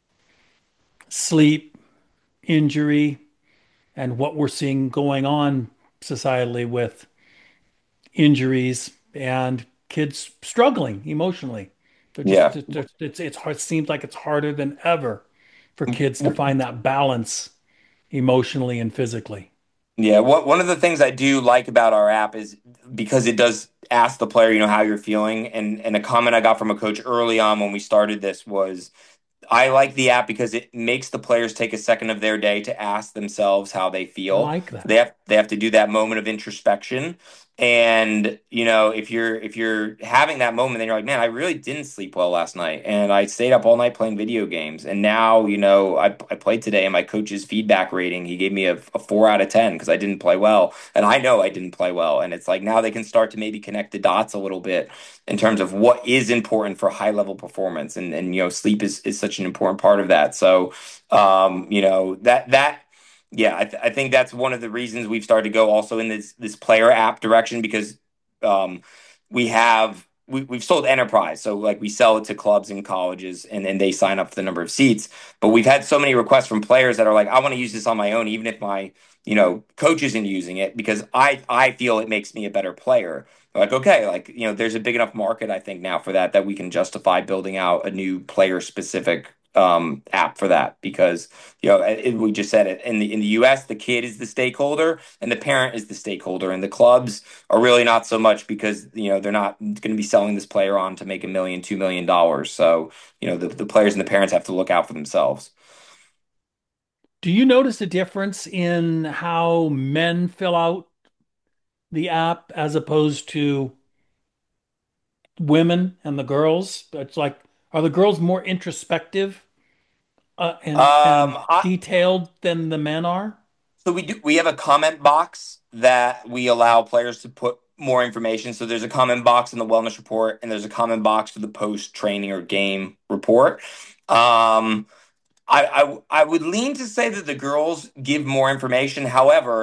Speaker 2: sleep, injury, and what we're seeing going on societally with injuries and kids struggling emotionally. They're just
Speaker 3: Yeah.
Speaker 2: it's it's, it's hard, it seems like it's harder than ever for kids to find that balance emotionally and physically.
Speaker 3: Yeah. What, one of the things I do like about our app is because it does ask the player, you know, how you're feeling. And, and a comment I got from a coach early on when we started this was, I like the app because it makes the players take a second of their day to ask themselves how they
Speaker 2: I
Speaker 3: feel.
Speaker 2: like that.
Speaker 3: They have they have to do that moment of introspection. And you know, if you're if you're having that moment, then you're like, man, I really didn't sleep well last night, and I stayed up all night playing video games. And now, you know, I I played today, and my coach's feedback rating, he gave me a, a four out of ten because I didn't play well, and I know I didn't play well. And it's like now they can start to maybe connect the dots a little bit in terms of what is important for high level performance and and you know sleep is is such an important part of that so um you know that that yeah I, th- I think that's one of the reasons we've started to go also in this this player app direction because um we have we, we've sold enterprise so like we sell it to clubs and colleges and then they sign up for the number of seats but we've had so many requests from players that are like I want to use this on my own even if my you know coach isn't using it because i i feel it makes me a better player like okay like you know there's a big enough market I think now for that that we can justify building out a new player specific um app for that because you know it, we just said it in the in the U S the kid is the stakeholder and the parent is the stakeholder and the clubs are really not so much because you know they're not going to be selling this player on to make a million two million dollars so you know the, the players and the parents have to look out for themselves.
Speaker 2: Do you notice a difference in how men fill out the app as opposed to women and the girls? It's like, are the girls more introspective uh, and
Speaker 3: um
Speaker 2: and
Speaker 3: I,
Speaker 2: detailed than the men are?
Speaker 3: So we do we have a comment box that we allow players to put more information. So there's a comment box in the wellness report, and there's a comment box for the post training or game report. Um, I, I I would lean to say that the girls give more information. However,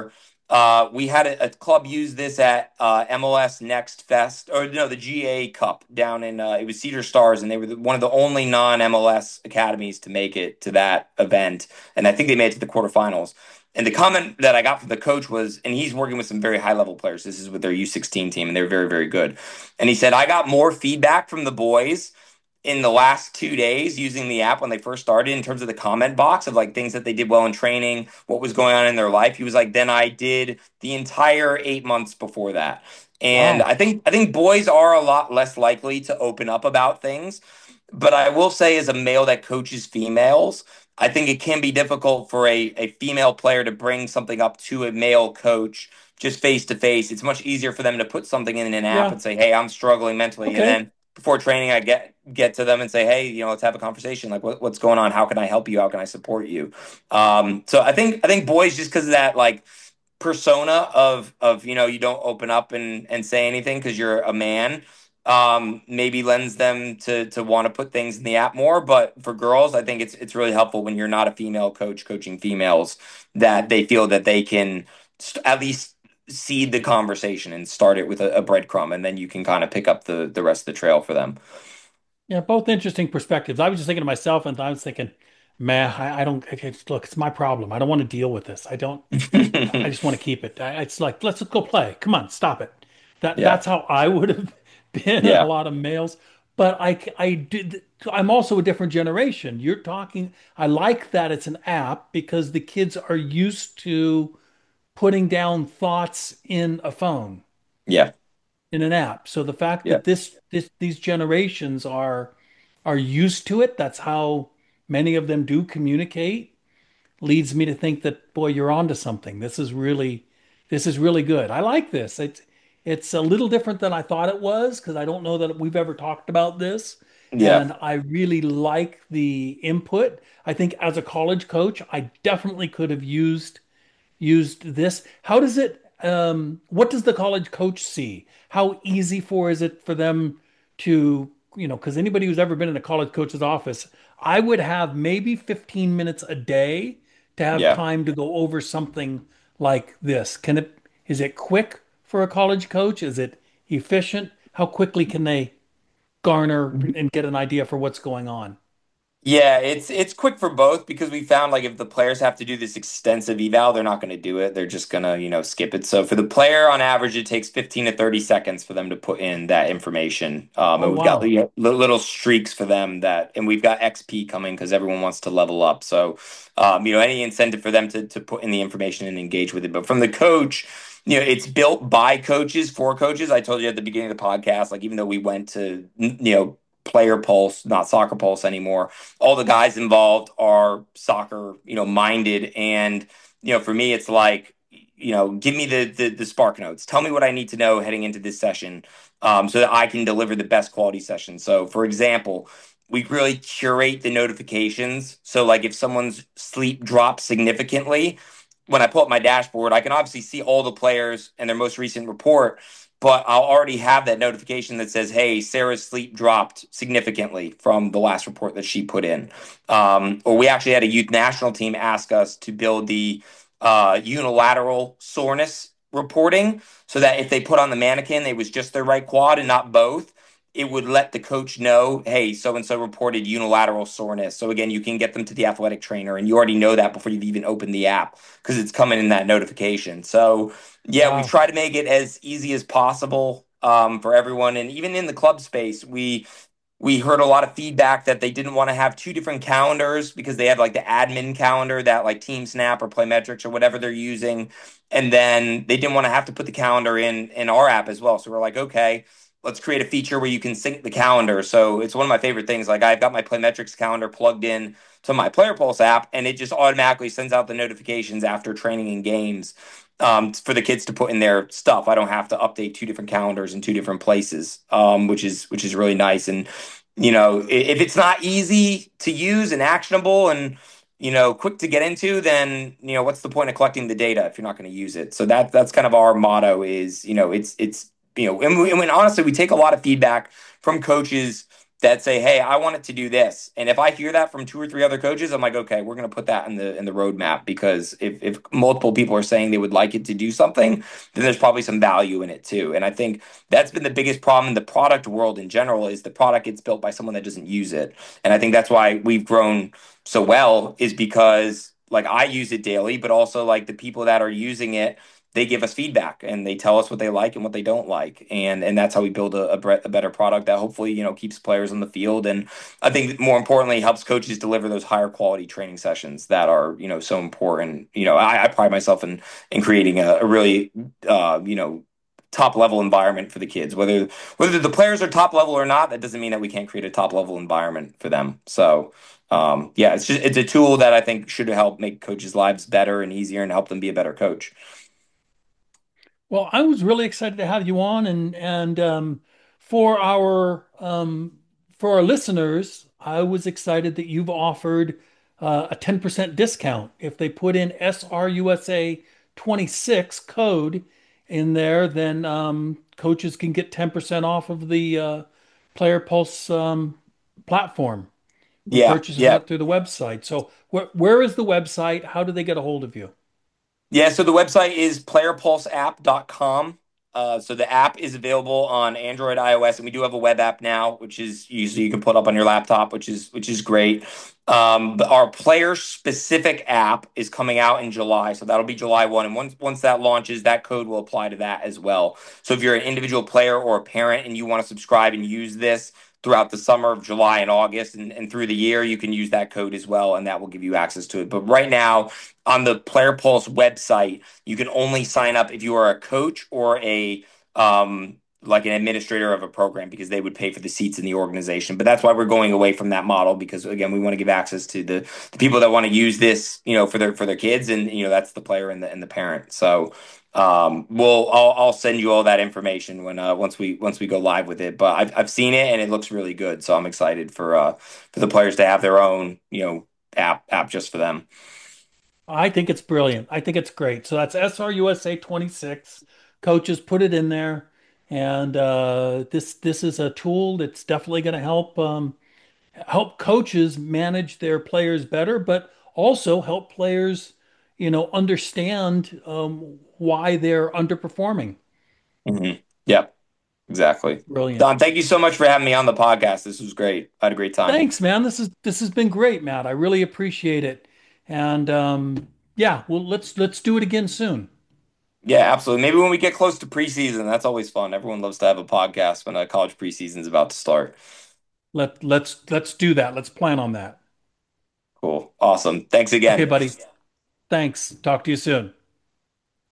Speaker 3: Uh, we had a, a club use this at uh, M L S Next Fest, or no, the G A Cup down in uh, it was Cedar Stars, and they were the, one of the only non M L S academies to make it to that event, and I think they made it to the quarterfinals. And the comment that I got from the coach was, and he's working with some very high level players. This is with their U sixteen team, and they're very, very good. And he said, I got more feedback from the boys in the last two days using the app when they first started in terms of the comment box of like things that they did well in training, what was going on in their life. He was like, then I did the entire eight months before that. And
Speaker 2: Wow.
Speaker 3: I think I think boys are a lot less likely to open up about things. But I will say, as a male that coaches females, I think it can be difficult for a, a female player to bring something up to a male coach just face to face. It's much easier for them to put something in an app
Speaker 2: Yeah.
Speaker 3: and say, "Hey, I'm struggling mentally," and
Speaker 2: Okay.
Speaker 3: then before training, I get get to them and say, "Hey, you know, let's have a conversation. Like, what, what's going on? How can I help you? How can I support you?" Um, so I think I think boys, just because of that like persona of of you know, you don't open up and and say anything because you're a man, um, maybe lends them to to want to put things in the app more. But for girls, I think it's it's really helpful when you're not a female coach coaching females, that they feel that they can st- at least seed the conversation and start it with a, a breadcrumb, and then you can kind of pick up the the rest of the trail for them.
Speaker 2: Yeah, both interesting perspectives. I was just thinking to myself, and I was thinking, man, I, I don't, okay, look, it's my problem. I don't want to deal with this. I don't, I just want to keep it. I, it's like, let's go play. Come on, stop it. That
Speaker 3: Yeah,
Speaker 2: that's how I would have been. A
Speaker 3: yeah,
Speaker 2: lot of males, but I I did. I'm also a different generation. You're talking. I like that it's an app because the kids are used to putting down thoughts in a phone,
Speaker 3: yeah,
Speaker 2: in an app. So the fact
Speaker 3: yeah.
Speaker 2: that this this these generations are are used to it, that's how many of them do communicate, leads me to think that, boy, you're onto something. This is really this is really good. I like this. It's it's a little different than I thought it was because I don't know that we've ever talked about this.
Speaker 3: Yeah.
Speaker 2: And I really like the input. I think as a college coach, I definitely could have used used this. How does it, um, what does the college coach see? How easy for is it for them to, you know, because anybody who's ever been in a college coach's office, I would have maybe fifteen minutes a day to have
Speaker 3: Yeah.
Speaker 2: time to go over something like this. Can it, is it quick for a college coach? Is it efficient? How quickly can they garner and get an idea for what's going on?
Speaker 3: Yeah, it's it's quick for both because we found like if the players have to do this extensive eval, they're not going to do it. They're just going to, you know, skip it. So for the player on average, it takes fifteen to thirty seconds for them to put in that information. Um,
Speaker 2: Oh,
Speaker 3: and we've got
Speaker 2: wow.
Speaker 3: you know, li- little streaks for them that, and we've got X P coming because everyone wants to level up. So, um, you know, any incentive for them to to put in the information and engage with it. But from the coach, you know, it's built by coaches for coaches. I told you at the beginning of the podcast, like even though we went to, you know, Player Pulse, not Soccer Pulse anymore, all the guys involved are soccer, you know, minded. And, you know, for me, it's like, you know, give me the, the, the spark notes. Tell me what I need to know heading into this session, um, so that I can deliver the best quality session. So, for example, we really curate the notifications. So, like, if someone's sleep drops significantly, when I pull up my dashboard, I can obviously see all the players and their most recent report, but I'll already have that notification that says, "Hey, Sarah's sleep dropped significantly from the last report that she put in." Um, or we actually had a youth national team ask us to build the uh, unilateral soreness reporting, so that if they put on the mannequin, it was just their right quad and not both. It would let the coach know, "Hey, so and so reported unilateral soreness." So again, you can get them to the athletic trainer, and you already know that before you've even opened the app because it's coming in that notification. So yeah, we
Speaker 2: Wow.
Speaker 3: try to make it as easy as possible, um, for everyone, and even in the club space, we we heard a lot of feedback that they didn't want to have two different calendars because they have like the admin calendar that like Team Snap or Playmetrics or whatever they're using, and then they didn't want to have to put the calendar in in our app as well. So we're like, okay, let's create a feature where you can sync the calendar. So it's one of my favorite things. Like I've got my Playmetrics calendar plugged in to my Player Pulse app, and it just automatically sends out the notifications after training and games, um, for the kids to put in their stuff. I don't have to update two different calendars in two different places, um, which is which is really nice. And you know, if it's not easy to use and actionable and you know quick to get into, then you know what's the point of collecting the data if you're not going to use it? So that that's kind of our motto is, you know, it's it's you know, and, we, and when honestly we take a lot of feedback from coaches that say, "Hey, I want it to do this." And if I hear that from two or three other coaches, I'm like, "Okay, we're going to put that in the in the roadmap because if if multiple people are saying they would like it to do something, then there's probably some value in it too." And I think that's been the biggest problem in the product world in general is the product gets built by someone that doesn't use it. And I think that's why we've grown so well is because like I use it daily, but also like the people that are using it, they give us feedback and they tell us what they like and what they don't like, and and that's how we build a, a, bre- a better product that hopefully you know keeps players on the field, and I think more importantly helps coaches deliver those higher quality training sessions that are you know so important. You know, I, I pride myself in in creating a, a really uh, you know top level environment for the kids, whether whether the players are top level or not. That doesn't mean that we can't create a top level environment for them. So um, yeah, it's just it's a tool that I think should help make coaches' lives better and easier and help them be a better coach.
Speaker 2: Well, I was really excited to have you on, and and um, for our um, for our listeners, I was excited that you've offered uh, a ten percent discount if they put in S R U S A twenty-six code in there, then um, coaches can get ten percent off of the uh, Player Pulse um, platform when
Speaker 3: Yeah,
Speaker 2: purchasing
Speaker 3: yeah.
Speaker 2: it through the website. So where where is the website? How do they get a hold of you?
Speaker 3: Yeah, so the website is player pulse app dot com. Uh, so the app is available on Android, iOS, and we do have a web app now, which is usually you can put up on your laptop, which is which is great. Um, but our player specific app is coming out in July, so that'll be July one. And once once that launches, that code will apply to that as well. So if you're an individual player or a parent and you want to subscribe and use this throughout the summer of July and August and, and through the year, you can use that code as well, and that will give you access to it. But right now, on the Player Pulse website, you can only sign up if you are a coach or a um, like an administrator of a program because they would pay for the seats in the organization. But that's why we're going away from that model because again, we want to give access to the, the people that want to use this, you know, for their for their kids, and you know that's the player and the and the parent. So um, we'll I'll, I'll send you all that information when uh, once we once we go live with it. But I've I've seen it and it looks really good, so I'm excited for uh, for the players to have their own you know app app just for them.
Speaker 2: I think it's brilliant. I think it's great. So that's S R U S A twenty-six. Coaches put it in there. And uh, this this is a tool that's definitely going to help um, help coaches manage their players better, but also help players, you know, understand um, why they're underperforming.
Speaker 3: hmm Yeah. Exactly.
Speaker 2: Brilliant.
Speaker 3: Don, thank you so much for having me on the podcast. This was great. I had a great time.
Speaker 2: Thanks, man. This is this has been great, Matt. I really appreciate it. And um, yeah, well, let's let's do it again soon.
Speaker 3: Yeah, absolutely. Maybe when we get close to preseason, that's always fun. Everyone loves to have a podcast when a college preseason is about to start.
Speaker 2: Let let's let's do that. Let's plan on that.
Speaker 3: Cool. Awesome. Thanks
Speaker 2: Okay,
Speaker 3: again.
Speaker 2: buddy. Thanks. Talk to you soon.